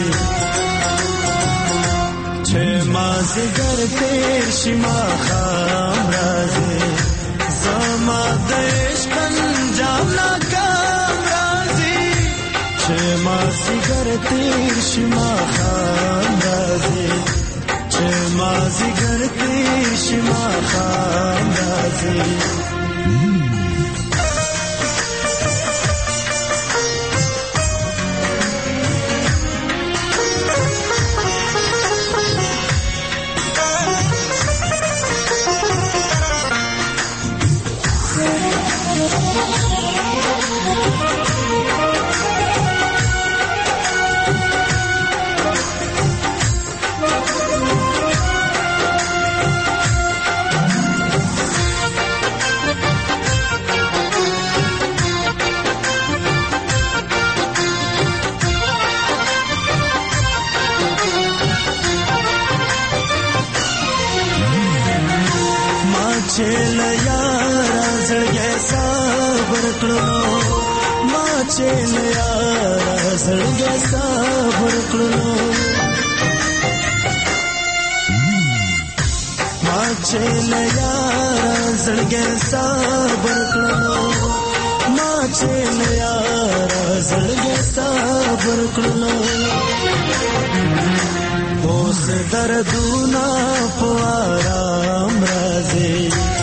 چې مازیګر تیر شي ماښام راځي زما د عشق انجام ناکام راځي چې مازیګر تیر شي ماښام راځي چې مازیګر تیر شي ماښام راځي. چل یارا زړګي صبر کړو ما چل یارا زړګي صبر کړو ما چل یارا زړګي صبر کړو ما چل یارا زړګي صبر کړو اوس دردونه په آرام راځي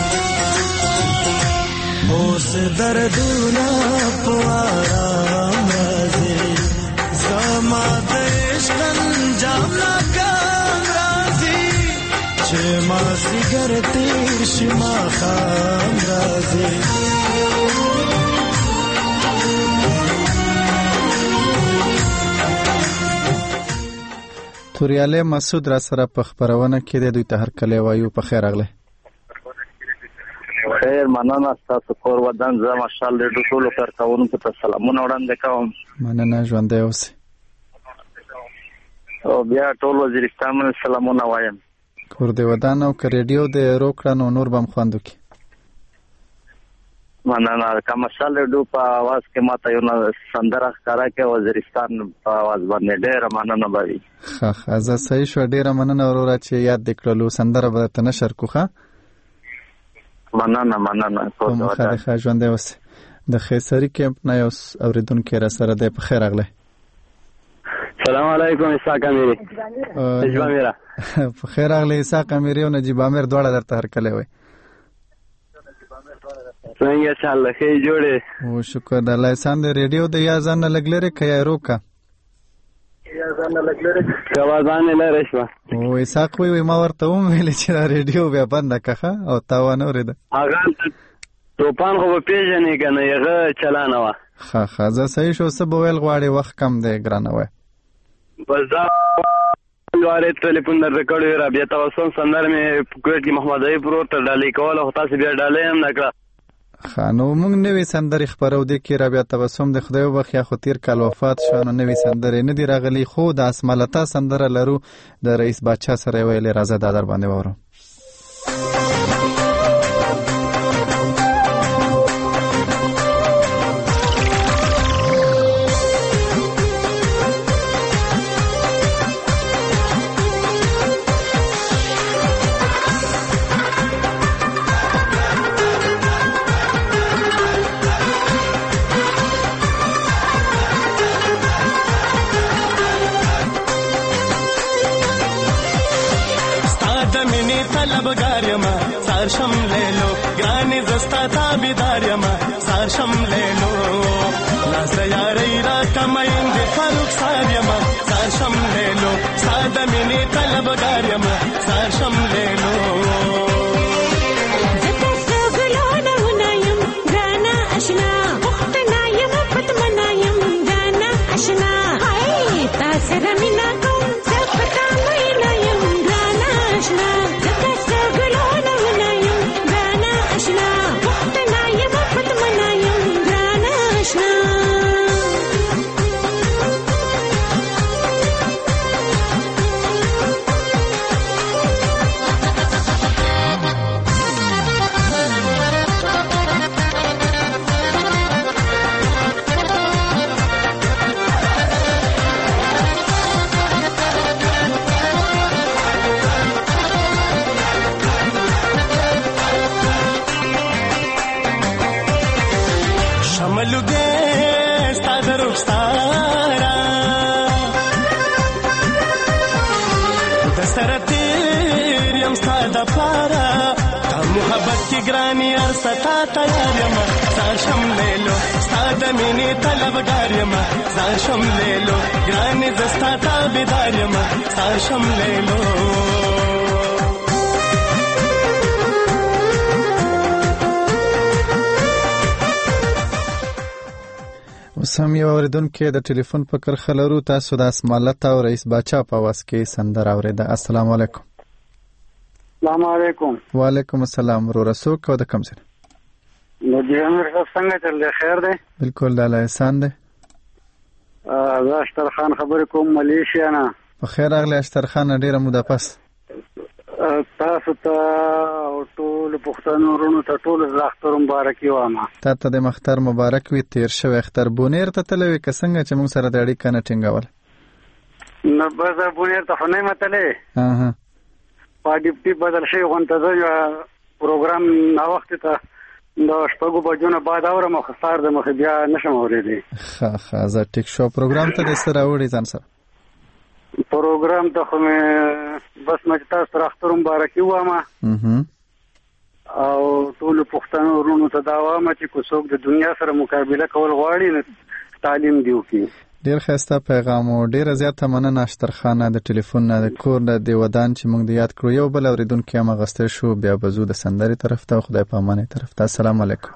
اوس دردونه په آرام راځي زما د عشق انجام ناکام راځي چې مازیګر تیر شي ماښام راځي. توریاله مسعود را سره په خبرونه کې د دوی ته هر کله وایو په خیر اغله. خیر مننه تاسو کور ودان زما ماشال دې ټول کارکونکو ته سلامونه وړاندې کوم. مننه ژوند دی اوس. او بیا ټول وزیرستان ته سلامونه وایم. کور دې ودان او ک ریډیو دې روکړه نور بم خواندو کی. مننه کوم ماشال دې په आवाज کې ماته یو سندره ښکارا کې وزیرستان په आवाज باندې ډېر مننه بوي. ښه ښه زه صحیح شو ډېر مننه اورا چې یاد دکړلو سندره به ته نشر کوخه. مننه مننه کوم خاله ښه ژوند دی اوس. د خیسری کمپ نه یو اوریدونکو را سره د په خیر اغله. سلام علیکم اسحاق امیری. نجیب امیره. په خیر اغله اسحاق امیری او نجیب امیر دواړه درته هر کله وي. څنګه چل ښه جوړه او شکر د الله سان د ریډیو د یا ځان لګلره کیا روکا یا ځان لګلره کوا ځان لره شو او اسحاق وی ما ورته ویل چې دا ریډیو بیا بند کړه او تاوانه ورده هغه توپان خو په پیژنې کنه یغه چلانه وا ښه ښه زه صحیح شو سب ویل غواړي وخت کم دی ګرانه وای بس دا غواړي ټلیفون در ریکارډ را بیا تاسو سندر مې کوټ کې محمد ای پرو ته ډالې کول او تاسو بیا ډالې هم نکړه خانو مونږ نوې سندرې خبرو دي کې را بیا تبسم د خدای وبخیا خو تیر کال وفات شو نو نوې سندرې نه دی راغلي خو د اسمالتا سندره لرو د رئیس بادشاه سره ویلې راځه د در باندې وورو طلبګار یم سار شم لیلو ګرانې زستا تابعدار یم سار شم لیلو لاس یاري را کمین د فاروق سار یم سار شم لیلو ساده مینې طلبګار یم سار شم لیلو ګرانی ارستا تیار یم سار شم لیلو ساده مینې طلبګار یم سار شم لیلو ګرانی زستا تابعدار یم سار شم لیلو اوس هم یو اوریدونکی د ټلیفون په کرښه لرو. تاسو د اسمالت او رئیس باچا په اواز کې سندره اورېده. السلام علیکم. السلام علیکم. وعلیکم السلام. ورور څوک او د کوم ځای؟ نو جمهور څنګه چل دی؟ خیر دی؟ بالکل د الله احسان دی. زه اشتر خان خبرې کوم ملیشیا نه. په خیر راغلی اشتر خان. ډیره موده پس تاسو ته ټول پښتنو ورونو ته ټول د اختر مبارکي وایم. تاسو د مختر مبارک وي. تیر شوی اختر بونیر ته تلوي که څنګه چې موږ سره د اړیکه نه ټینګول؟ نه بس بونیر ته خو نه متلې. اها په ډیپټي بدل شي غونته زه پروګرام نا وخت ته د شپږو بجو نه بعد اورم خو سار د مخ بیا نشم اورېدی. ښه ښه زه ټیک شو. پروګرام ته د سره وړي ځان سره پروګرام ته خو مې بس مې تاسو سره اختر مبارکي وایم او ټول پښتنو ورونو ته دا وایم چې کو څوک د دنیا سره مقابله کول غواړي تعلیم دی وکړي. ډیر ښایسته پیغام او ډیره زیاته مننه اشتر خان. د ټلیفون نه د کور د ودان چې موږ د یاد کړو. یو بل اوریدونکي هم غوښتل شو بیا بزو د سندرې طرف ته. خدای په امانه طرف ته. السلام علیکم.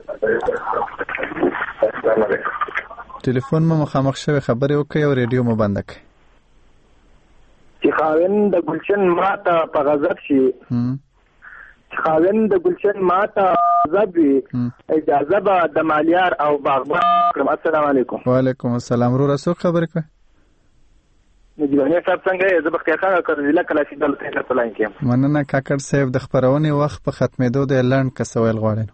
ټلیفون مو مخامخ شوی خبرې وکړئ او ریډیو مو بند کړئ. چې خاوند د ګلشن ماته په غضب شي خاوند د ګلشن ماته غضب وي اجازه به د مالیار او باغبان کړم. السلام علیکم. وعلیکم السلام. ورور څوک خبرې کوي؟ نجیبانیا صاحب څنګه یې؟ زه بختیار خان کړزیله کلاسي دلته ته تلای کېم. مننه کاکړ صاحب. د خبرونې وخت په ختمېدو د اعلان کسویل غواړم.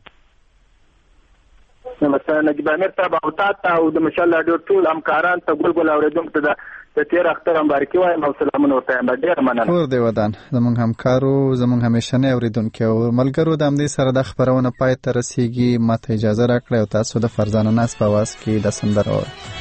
نو مثلا نجیبانیا صاحب او تاسو او د مشال رادیو ټول همکاران ته ګل ګل اوریدونکو ته د تیر اختر مبارکي وایم او سلامونه ورته وایم. ډیر مننه. کور دی ودان زمونږ همکارو زمونږ همیشنه اوریدونکو او ملګرو د همدې سره د خبرونه پای ته رسیږي. ماته اجازه راکړئ او تاسو د فرزانه ناس په आवाज کې د سندره